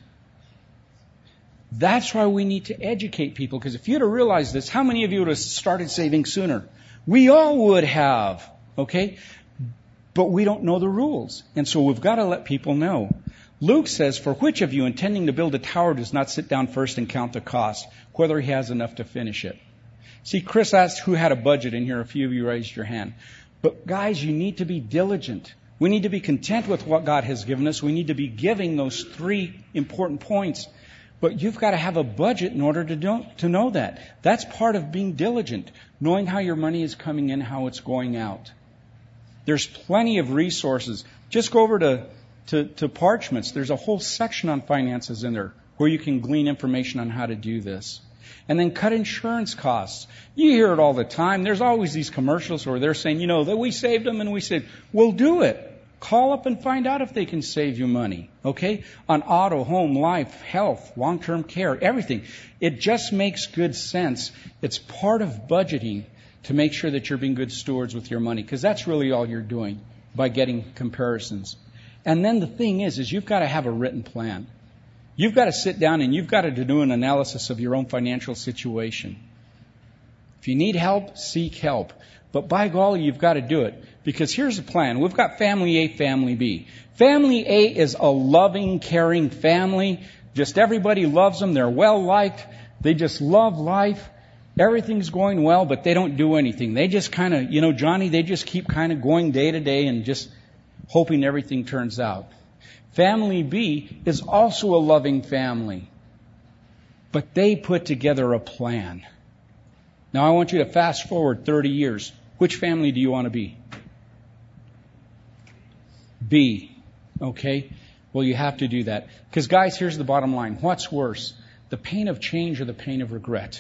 That's why we need to educate people, because if you'd have realized this, how many of you would have started saving sooner? We all would have, okay? But we don't know the rules. And so we've got to let people know. Luke says, for which of you intending to build a tower does not sit down first and count the cost, whether he has enough to finish it? See, Chris asked who had a budget in here. A few of you raised your hand. But guys, you need to be diligent. We need to be content with what God has given us. We need to be giving those three important points. But you've got to have a budget in order to know, to know that. That's part of being diligent, knowing how your money is coming in, how it's going out. There's plenty of resources. Just go over to, to, to Parchments. There's a whole section on finances in there where you can glean information on how to do this. And then cut insurance costs. You hear it all the time. There's always these commercials where they're saying, you know, that we saved them and we said, well, do it. Call up and find out if they can save you money, okay? On auto, home, life, health, long-term care, everything. It just makes good sense. It's part of budgeting to make sure that you're being good stewards with your money, because that's really all you're doing by getting comparisons. And then the thing is, is you've got to have a written plan. You've got to sit down and you've got to do an analysis of your own financial situation. If you need help, seek help. But by golly, you've got to do it. Because here's the plan. We've got family A, family B. Family A is a loving, caring family. Just everybody loves them. They're well liked. They just love life. Everything's going well, but they don't do anything. They just kind of, you know, Johnny, they just keep kind of going day to day and just hoping everything turns out. Family B is also a loving family. But they put together a plan. Now I want you to fast forward thirty years. Which family do you want to be? B. Okay? Well, you have to do that. Because guys, here's the bottom line. What's worse? The pain of change or the pain of regret?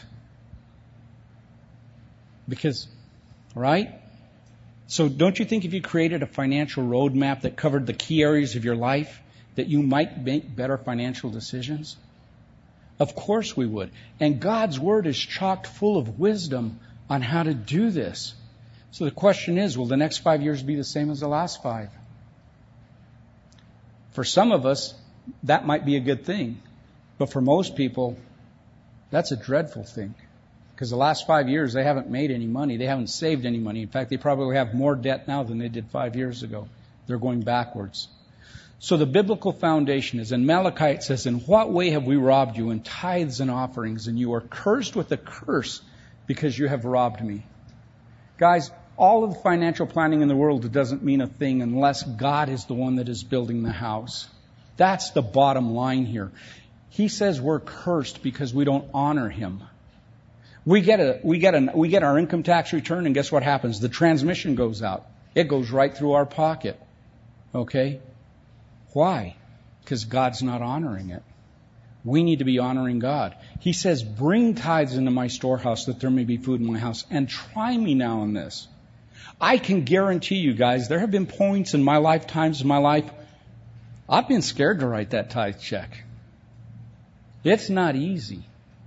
Because, right? So don't you think if you created a financial roadmap that covered the key areas of your life, that you might make better financial decisions? Of course we would. And God's Word is chock full of wisdom on how to do this. So the question is, will the next five years be the same as the last five? For some of us, that might be a good thing. But for most people, that's a dreadful thing. Because the last five years, they haven't made any money. They haven't saved any money. In fact, they probably have more debt now than they did five years ago. They're going backwards. So the biblical foundation is, in Malachi it says, in what way have we robbed you? In tithes and offerings, and you are cursed with a curse because you have robbed me. Guys, all of the financial planning in the world doesn't mean a thing unless God is the one that is building the house. That's the bottom line here. He says we're cursed because we don't honor Him. We get a, we get a, we get our income tax return, and guess what happens? The transmission goes out. It goes right through our pocket. Okay? Why? Because God's not honoring it. We need to be honoring God. He says, bring tithes into my storehouse that there may be food in my house, and try me now on this. I can guarantee you guys, there have been points in my lifetimes in my life, I've been scared to write that tithe check. It's not easy.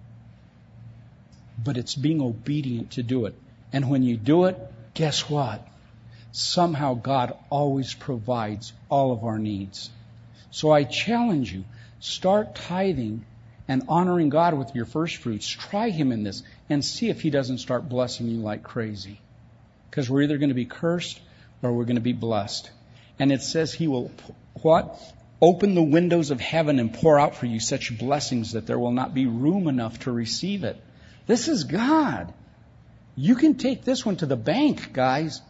But it's being obedient to do it. And when you do it, guess what? Somehow God always provides all of our needs. So I challenge you, start tithing and honoring God with your first fruits. Try Him in this and see if He doesn't start blessing you like crazy. Because we're either going to be cursed or we're going to be blessed. And it says He will, what? Open the windows of heaven and pour out for you such blessings that there will not be room enough to receive it. This is God. You can take this one to the bank, guys.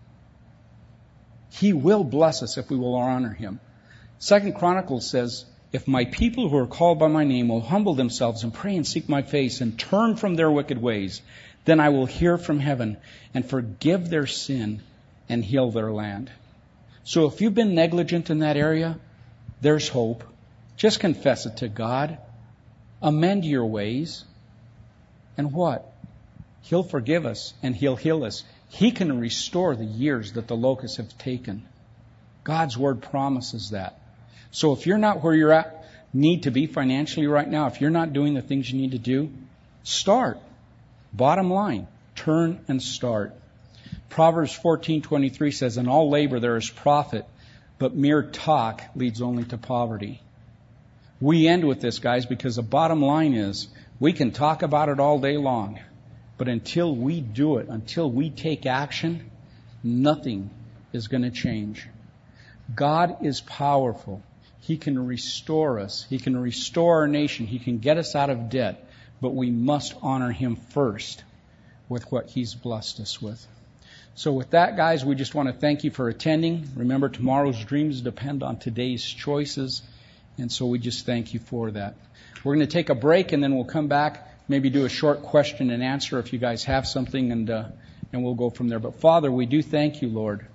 He will bless us if we will honor Him. Second Chronicles says, if my people who are called by my name will humble themselves and pray and seek my face and turn from their wicked ways, then I will hear from heaven and forgive their sin and heal their land. So if you've been negligent in that area, there's hope. Just confess it to God. Amend your ways. And what? He'll forgive us and He'll heal us. He can restore the years that the locusts have taken. God's Word promises that. So if you're not where you're at, need to be financially right now, if you're not doing the things you need to do, start. Bottom line, turn and start. Proverbs fourteen twenty-three says, in all labor there is profit, but mere talk leads only to poverty. We end with this, guys, because the bottom line is, we can talk about it all day long, but until we do it, until we take action, nothing is going to change. God is powerful. He can restore us. He can restore our nation. He can get us out of debt, but we must honor Him first with what He's blessed us with. So with that, guys, we just want to thank you for attending. Remember, tomorrow's dreams depend on today's choices, and so we just thank you for that. We're going to take a break, and then we'll come back, maybe do a short question and answer if you guys have something, and uh, and we'll go from there. But Father, we do thank you, Lord,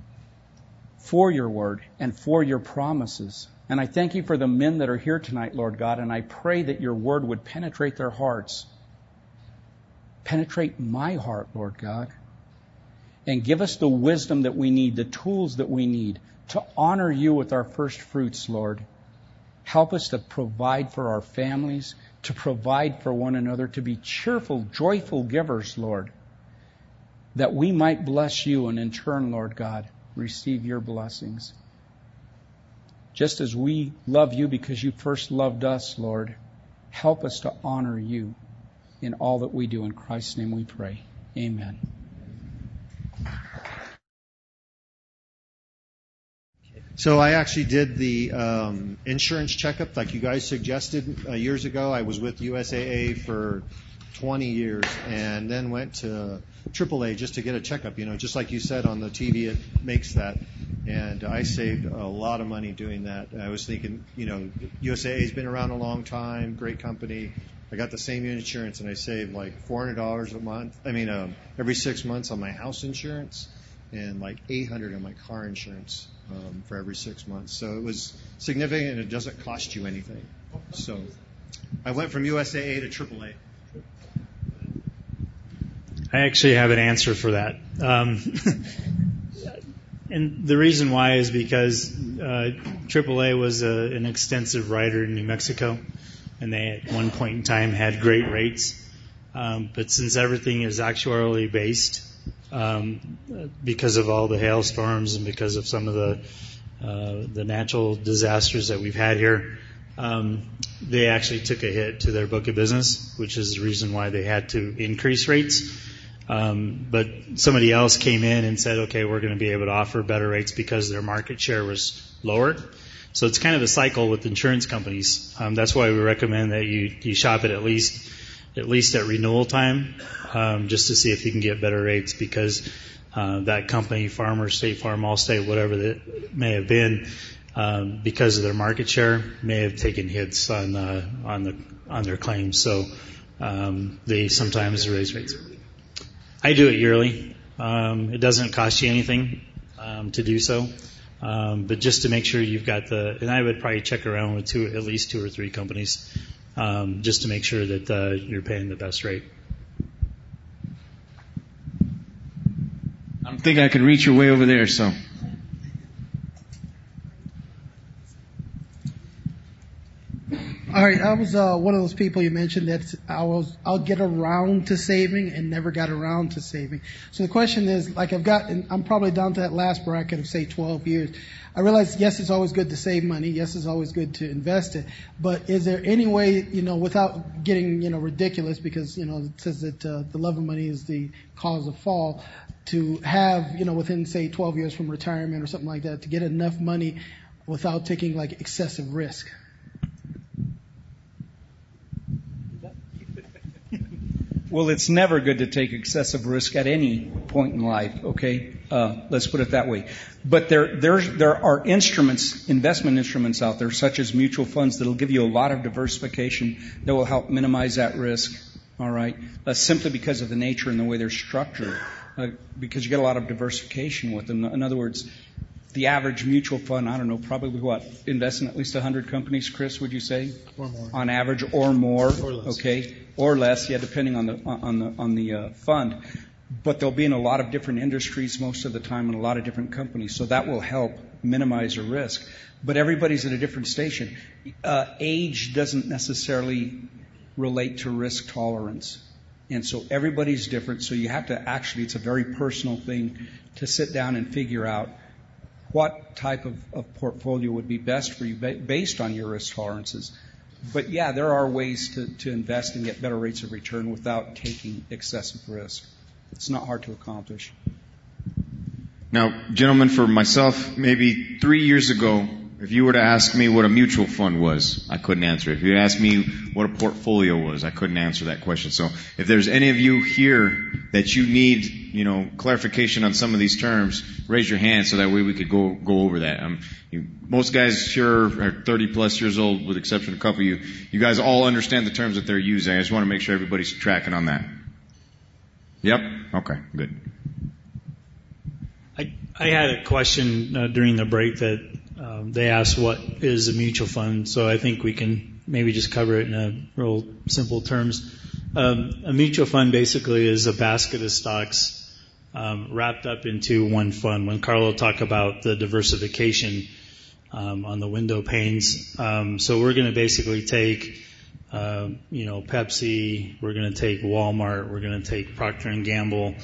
for your word and for your promises. And I thank you for the men that are here tonight, Lord God, and I pray that your word would penetrate their hearts. Penetrate my heart, Lord God, and give us the wisdom that we need, the tools that we need to honor you with our first fruits, Lord. Help us to provide for our families, to provide for one another, to be cheerful, joyful givers, Lord, that we might bless you and in turn, Lord God, receive your blessings. just as we love you because you first loved us, Lord, help us to honor you in all that we do. In Christ's name we pray. Amen. So I actually did the um, insurance checkup like you guys suggested uh, years ago. I was with U S A A for twenty years and then went to triple A just to get a checkup. You know, just like you said on the T V, it makes that. And I saved a lot of money doing that. I was thinking, you know, U S A A's been around a long time, great company. I got the same insurance and I saved like four hundred dollars a month. I mean, um, every six months on my house insurance and like eight hundred dollars on my car insurance. Um, for every six months. So it was significant and it doesn't cost you anything. So I went from U S A A to triple A. I actually have an answer for that. Um, and the reason why is because uh, triple A was a, an extensive rider in New Mexico, and they at one point in time had great rates. Um, but since everything is actuarially based, Um, because of all the hailstorms and because of some of the uh, the natural disasters that we've had here, um, they actually took a hit to their book of business, which is the reason why they had to increase rates. Um, but somebody else came in and said, okay, we're going to be able to offer better rates because their market share was lower. So it's kind of a cycle with insurance companies. Um, that's why we recommend that you, you shop it at least at least at renewal time, um, just to see if you can get better rates, because uh, that company, Farmers, State Farm, Allstate, whatever that may have been, um, because of their market share, may have taken hits on uh, on the on their claims. So um, they sometimes raise rates. I do it yearly. Um, it doesn't cost you anything um, to do so, um, but just to make sure you've got the. And I would probably check around with two, at least two or three companies. Um, just to make sure that uh, you're paying the best rate. I think I could reach your way over there, so. All right, I was uh, one of those people you mentioned that I was I'll get around to saving and never got around to saving. So the question is, like I've got, and I'm probably down to that last bracket of say twelve years. I realize, yes, it's always good to save money. Yes, it's always good to invest it. But is there any way, you know, without getting, you know, ridiculous, because, you know, it says that uh, the love of money is the cause of fall, to have, you know, within, say, twelve years from retirement or something like that, to get enough money without taking, like, excessive risk? Well, it's never good to take excessive risk at any point in life, okay? Uh, let's put it that way. But there, there's, there are instruments, investment instruments out there, such as mutual funds, that'll give you a lot of diversification that will help minimize that risk, all right? Uh, simply because of the nature and the way they're structured, uh, because you get a lot of diversification with them. In other words, the average mutual fund, I don't know, probably what, invest in at least one hundred companies, Chris, would you say? Or more. On average, or more, or less. Okay, or less, yeah, depending on the on the on the uh, fund. But they'll be in a lot of different industries most of the time and a lot of different companies, so that will help minimize the risk. But everybody's at a different station. Uh, age doesn't necessarily relate to risk tolerance. And so everybody's different, so you have to actually, it's a very personal thing to sit down and figure out what type of, of portfolio would be best for you ba- based on your risk tolerances. But yeah, there are ways to, to invest and get better rates of return without taking excessive risk. It's not hard to accomplish. Now, gentlemen, for myself, maybe three years ago, if you were to ask me what a mutual fund was, I couldn't answer it. If you asked me what a portfolio was, I couldn't answer that question. So if there's any of you here that you need, you know, clarification on some of these terms, raise your hand so that way we could go go over that. Um, you, most guys here are thirty plus years old, with the exception of a couple of you. You guys all understand the terms that they're using. I just want to make sure everybody's tracking on that. Yep? Okay, good. I, I had a question uh, during the break that um, they asked what is a mutual fund, so I think we can maybe just cover it in a real simple terms. Um, a mutual fund basically is a basket of stocks um, wrapped up into one fund. When Carlo talked about the diversification um, on the window panes, um, so we're going to basically take, uh, you know, Pepsi, we're going to take Walmart, we're going to take Procter and Gamble,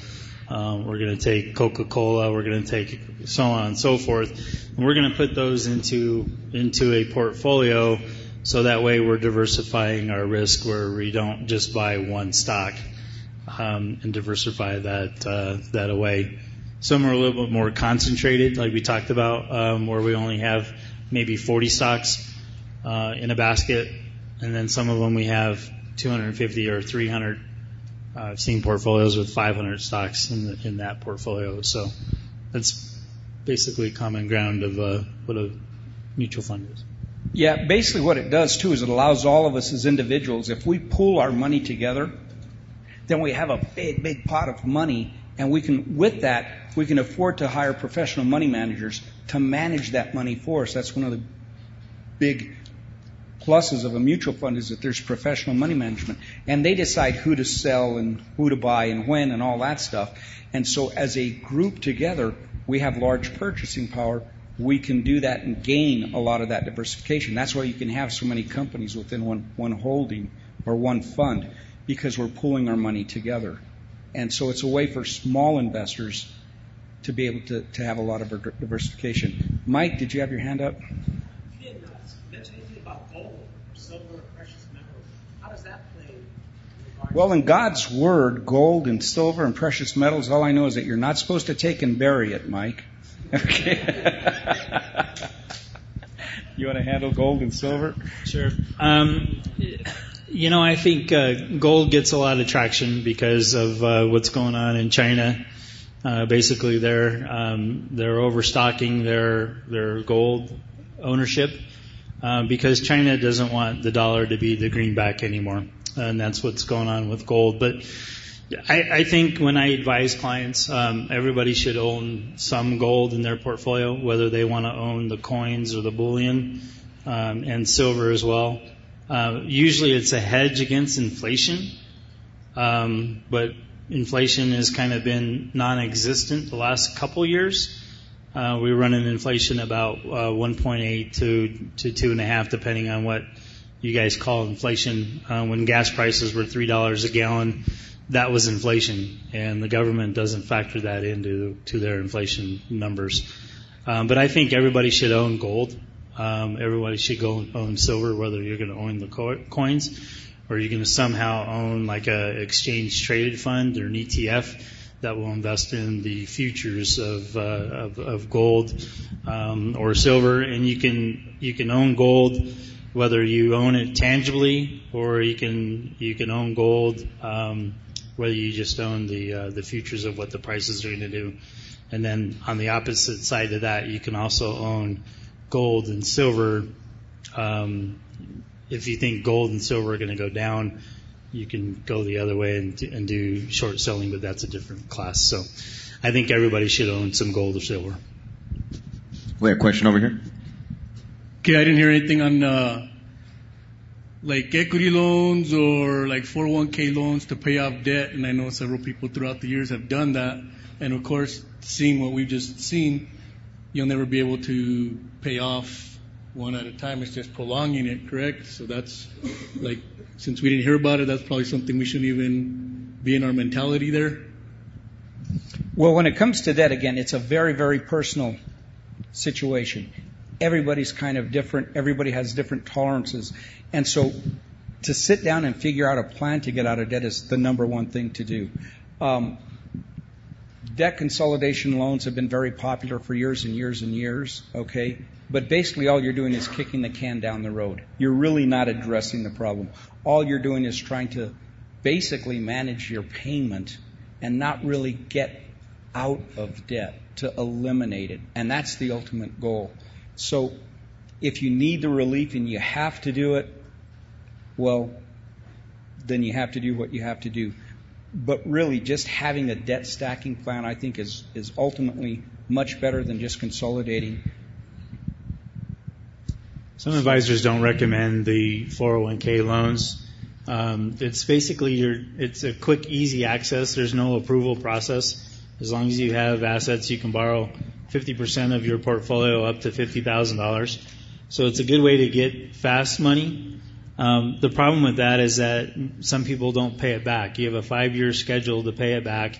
Um, we're going to take Coca-Cola. We're going to take so on and so forth. And we're going to put those into into a portfolio so that way we're diversifying our risk where we don't just buy one stock um, and diversify that uh, that away. Some are a little bit more concentrated, like we talked about, um, where we only have maybe forty stocks uh, in a basket, and then some of them we have two hundred fifty or three hundred. Uh, I've seen portfolios with five hundred stocks in the, in that portfolio. So that's basically common ground of uh, what a mutual fund is. Yeah, basically what it does too is it allows all of us as individuals, if we pool our money together, then we have a big, big pot of money, and we can, with that, we can afford to hire professional money managers to manage that money for us. That's one of the big pluses of a mutual fund is that there's professional money management, and they decide who to sell and who to buy and when and all that stuff. And so as a group together, we have large purchasing power. We can do that and gain a lot of that diversification. That's why you can have so many companies within one, one holding or one fund, because we're pooling our money together. And so it's a way for small investors to be able to, to have a lot of diversification. Mike, did you have your hand up? You didn't mention anything about gold, silver, precious metals. How does that play? Well, in God's Word, gold and silver and precious metals, all I know is that you're not supposed to take and bury it, Mike. Okay. You want to handle gold and silver? Sure. Um, you know, I think uh, gold gets a lot of traction because of uh, what's going on in China. Uh, basically, they're um, they're overstocking their their gold ownership uh, because China doesn't want the dollar to be the greenback anymore, and that's what's going on with gold. But I, I think when I advise clients, um, everybody should own some gold in their portfolio, whether they want to own the coins or the bullion, um, and silver as well. Uh, usually it's a hedge against inflation, um, but inflation has kind of been non-existent the last couple years. Uh, we run an inflation about uh, one point eight to to two and a half, depending on what you guys call inflation. Uh, when gas prices were three dollars a gallon, that was inflation, and the government doesn't factor that into to their inflation numbers. Um, but I think everybody should own gold. Um, everybody should go own silver, whether you're going to own the co- coins or you're going to somehow own like a exchange traded fund or an E T F that will invest in the futures of uh, of, of gold um, or silver. And you can you can own gold whether you own it tangibly or you can you can own gold um, whether you just own the uh, the futures of what the prices are going to do. And then on the opposite side of that, you can also own gold and silver. Um, if you think gold and silver are going to go down, you can go the other way and, and do short selling, but that's a different class. So I think everybody should own some gold or silver. Wait, a question over here. Okay, I didn't hear anything on uh, like equity loans or like four oh one k loans to pay off debt, and I know several people throughout the years have done that. And of course, seeing what we've just seen, you'll never be able to pay off one at a time. It's just prolonging it, correct? So that's like, since we didn't hear about it, that's probably something we shouldn't even be in our mentality there. Well, when it comes to debt, again, it's a very, very personal situation. Everybody's kind of different. Everybody has different tolerances. And so to sit down and figure out a plan to get out of debt is the number one thing to do. Um, Debt consolidation loans have been very popular for years and years and years, okay? But basically all you're doing is kicking the can down the road. You're really not addressing the problem. All you're doing is trying to basically manage your payment and not really get out of debt, to eliminate it. And that's the ultimate goal. So if you need the relief and you have to do it, well, then you have to do what you have to do. But really, just having a debt stacking plan, I think, is, is ultimately much better than just consolidating. Some advisors don't recommend the four oh one k loans. Um, it's basically your, it's a quick, easy access. There's no approval process. As long as you have assets, you can borrow fifty percent of your portfolio up to fifty thousand dollars. So it's a good way to get fast money. Um, the problem with that is that some people don't pay it back. You have a five-year schedule to pay it back.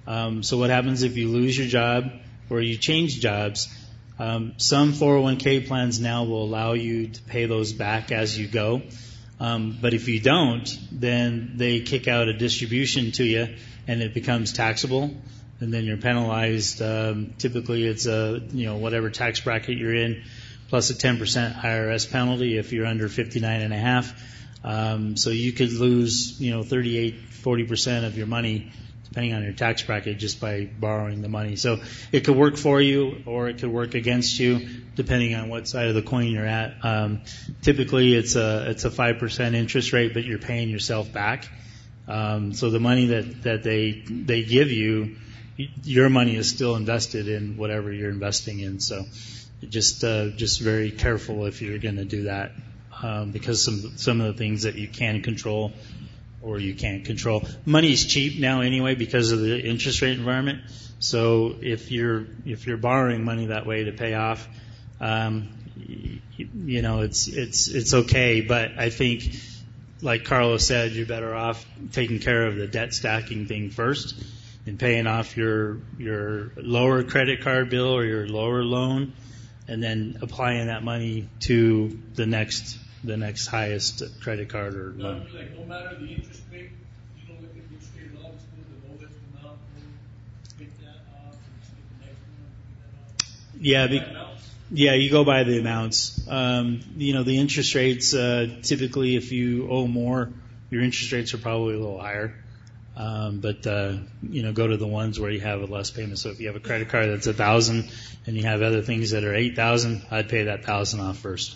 Um, so what happens if you lose your job or you change jobs? Um, some four oh one k plans now will allow you to pay those back as you go. Um, but if you don't, then they kick out a distribution to you, and it becomes taxable, and then you're penalized. Um, typically, it's a you know whatever tax bracket you're in, plus a ten percent I R S penalty if you're under fifty-nine and a half. Um, so you could lose you know thirty-eight, forty percent of your money, depending on your tax bracket, just by borrowing the money. So it could work for you, or it could work against you, depending on what side of the coin you're at. Um, typically, it's a it's a five percent interest rate, but you're paying yourself back. Um, so the money that that they they give you, your money is still invested in whatever you're investing in. So just uh, just very careful if you're going to do that, um, because some some of the things that you can control or you can't control. Money is cheap now anyway because of the interest rate environment. So if you're if you're borrowing money that way to pay off, um, you, you know it's it's it's okay. But I think, like Carlos said, you're better off taking care of the debt stacking thing first and paying off your your lower credit card bill or your lower loan, and then applying that money to the next. the next highest credit card or loan. No, like no matter the interest rate, you don't look at the interest rate at all. Just go to the lowest amount, pick that off, and just get the next one, pick that off. Yeah, be, yeah, you go by the amounts. Um, you know, the interest rates, uh, typically if you owe more, your interest rates are probably a little higher. Um, but, uh, you know, go to the ones where you have a less payment. So if you have a credit card that's a thousand and you have other things that are eight thousand, I'd pay that thousand off first.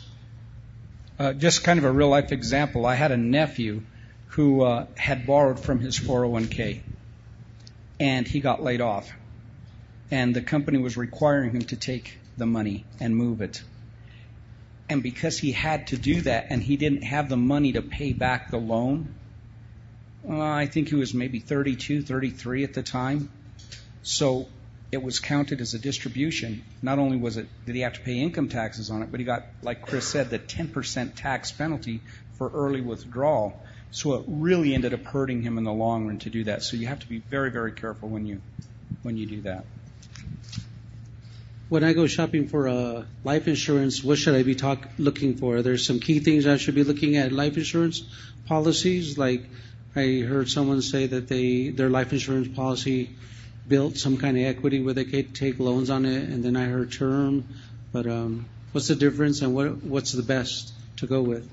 Uh, just kind of a real life example. I had a nephew who uh, had borrowed from his four oh one k, and he got laid off. And the company was requiring him to take the money and move it. And because he had to do that and he didn't have the money to pay back the loan, uh, I think he was maybe thirty-two, thirty-three at the time. So it was counted as a distribution. Not only was it did he have to pay income taxes on it, but he got, like Chris said, the ten percent tax penalty for early withdrawal. So it really ended up hurting him in the long run to do that. So you have to be very, very careful when you when you do that. When I go shopping for uh, life insurance, what should I be talk, looking for? There's some key things I should be looking at life insurance policies. Like I heard someone say that they their life insurance policy built some kind of equity where they could take loans on it, and then I heard term. But um, what's the difference, and what what's the best to go with?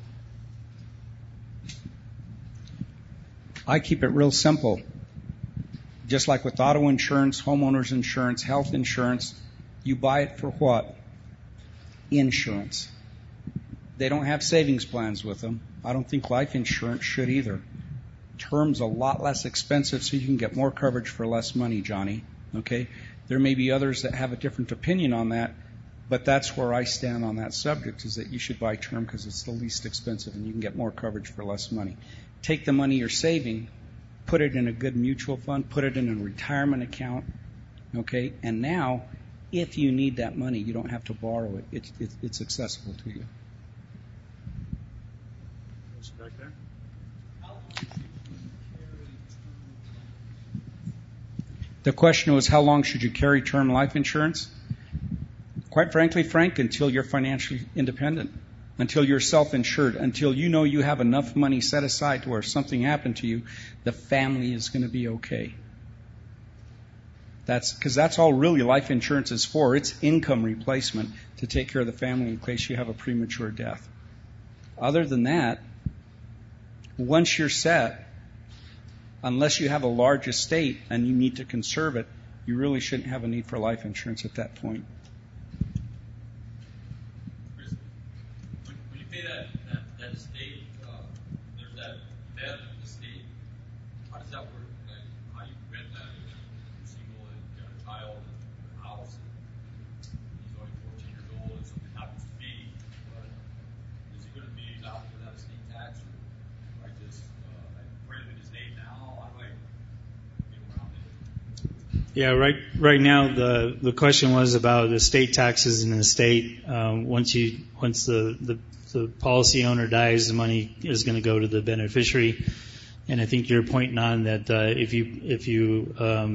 I keep it real simple. Just like with auto insurance, homeowners insurance, health insurance, you buy it for what? Insurance. They don't have savings plans with them. I don't think life insurance should either. Term's a lot less expensive, so you can get more coverage for less money, Johnny. Okay? There may be others that have a different opinion on that, but that's where I stand on that subject, is that you should buy term because it's the least expensive and you can get more coverage for less money. Take the money you're saving, put it in a good mutual fund, put it in a retirement account, okay? And now, if you need that money, you don't have to borrow it. It's, it's, it's accessible to you. Back there? The question was, how long should you carry term life insurance? Quite frankly, Frank, until you're financially independent, until you're self-insured, until you know you have enough money set aside to where if something happened to you, the family is going to be okay. That's because that's all really life insurance is for. It's income replacement to take care of the family in case you have a premature death. Other than that, once you're set, unless you have a large estate and you need to conserve it, you really shouldn't have a need for life insurance at that point. When you pay that, that, that estate, uh, there's that debt estate, how does that work? Like, how you rent that? If you're single and you got a child and a house, and he's only fourteen years old and something happens to me, but is he going to be out for that estate tax? Or I just uh, I put it in his name now? How do I get around it? Yeah, right. Right now, the the question was about estate taxes in the estate. Um, once you once the, the the policy owner dies, the money is going to go to the beneficiary. And I think you're pointing on that uh, if you if you um,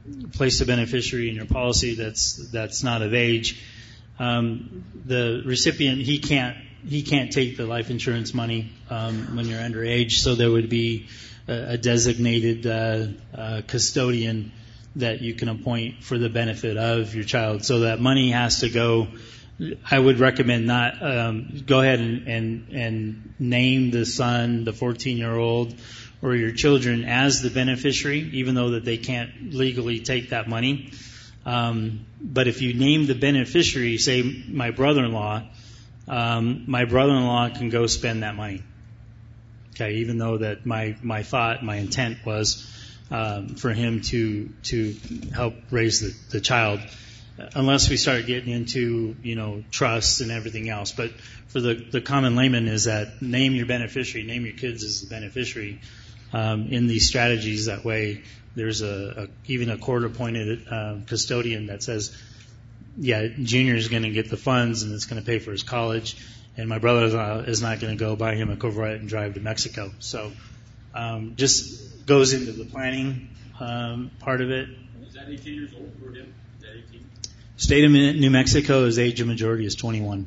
place a beneficiary in your policy that's that's not of age, um, the recipient he can't he can't take the life insurance money um, when you're underage. So there would be a, a designated uh, uh, custodian that you can appoint for the benefit of your child. So that money has to go. I would recommend not um, go ahead and, and and name the son, the fourteen-year-old, or your children as the beneficiary, even though that they can't legally take that money. Um, but if you name the beneficiary, say my brother-in-law, um, my brother-in-law can go spend that money. Okay, even though that my my thought, my intent was um, for him to to help raise the, the child. Unless we start getting into, you know, trusts and everything else. But for the, the common layman is that name your beneficiary, name your kids as the beneficiary um, in these strategies. That way there's a, a even a court-appointed uh, custodian that says, yeah, Junior is going to get the funds and it's going to pay for his college, and my brother is not going to go buy him a Corvette and drive to Mexico. So um, just goes into the planning um, part of it. Is that eighteen years old for him? Is that eighteen? State of New Mexico, his age of majority is twenty-one.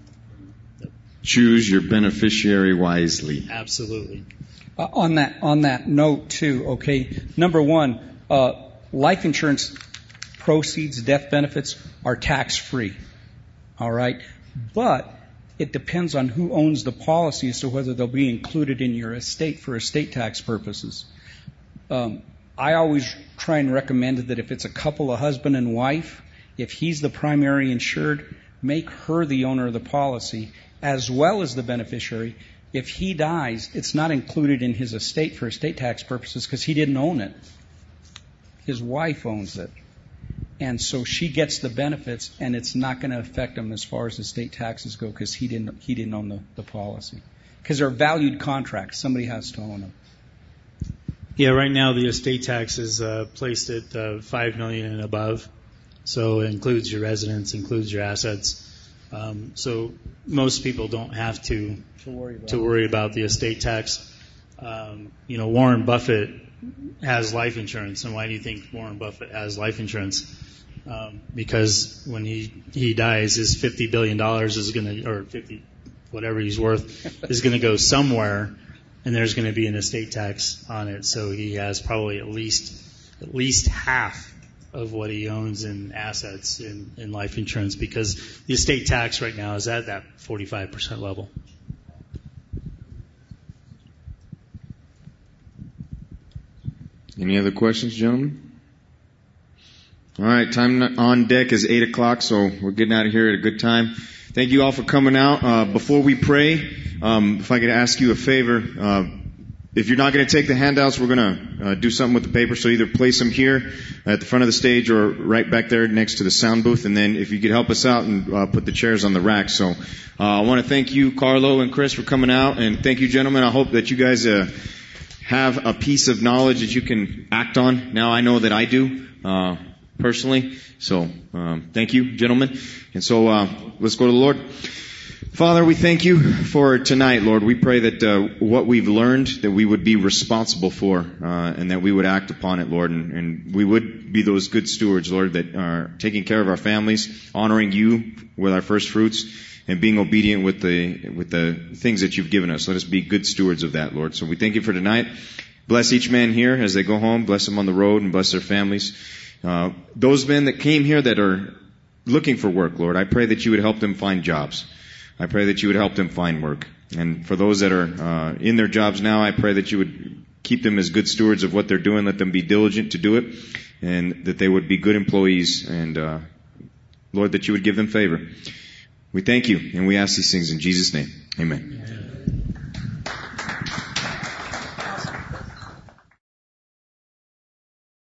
Choose your beneficiary wisely. Absolutely. Uh, on that on that note too, okay. Number one, uh, life insurance proceeds, death benefits are tax free. All right, but it depends on who owns the policy as to whether they'll be included in your estate for estate tax purposes. Um, I always try and recommend that if it's a couple, a husband and wife, if he's the primary insured, make her the owner of the policy as well as the beneficiary. If he dies, it's not included in his estate for estate tax purposes because he didn't own it. His wife owns it. And so she gets the benefits, and it's not going to affect him as far as estate taxes go because he didn't he didn't own the, the policy. Because they're valued contracts. Somebody has to own them. Yeah, right now the estate tax is uh, placed at uh, five million dollars and above. So it includes your residence, includes your assets. Um, so most people don't have to to worry about, to worry about the estate tax. Um, you know, Warren Buffett has life insurance, and why do you think Warren Buffett has life insurance? Um, because when he he dies, his fifty billion dollars is going to, or fifty whatever he's worth, is going to go somewhere, and there's going to be an estate tax on it. So he has probably at least at least half of what he owns in assets in, in life insurance, because the estate tax right now is at that forty-five percent level. Any other questions, gentlemen? All right, time on deck is eight o'clock, so we're getting out of here at a good time. Thank you all for coming out. Uh, before we pray, um, if I could ask you a favor, uh, if you're not going to take the handouts, we're going to uh, do something with the paper. So either place them here at the front of the stage or right back there next to the sound booth. And then if you could help us out and uh, put the chairs on the rack. So uh, I want to thank you, Carlo and Chris, for coming out. And thank you, gentlemen. I hope that you guys uh, have a piece of knowledge that you can act on. Now I know that I do uh, personally. So um, thank you, gentlemen. And so uh, let's go to the Lord. Father, we thank you for tonight, Lord. We pray that uh, what we've learned, that we would be responsible for, uh, and that we would act upon it, Lord, and, and we would be those good stewards, Lord, that are taking care of our families, honoring you with our first fruits, and being obedient with the with the things that you've given us. Let us be good stewards of that, Lord. So we thank you for tonight. Bless each man here as they go home. Bless them on the road and bless their families. Uh, those men that came here that are looking for work, Lord, I pray that you would help them find jobs. I pray that you would help them find work. And for those that are uh, in their jobs now, I pray that you would keep them as good stewards of what they're doing. Let them be diligent to do it, and that they would be good employees. And uh, Lord, that you would give them favor. We thank you, and we ask these things in Jesus' name. Amen.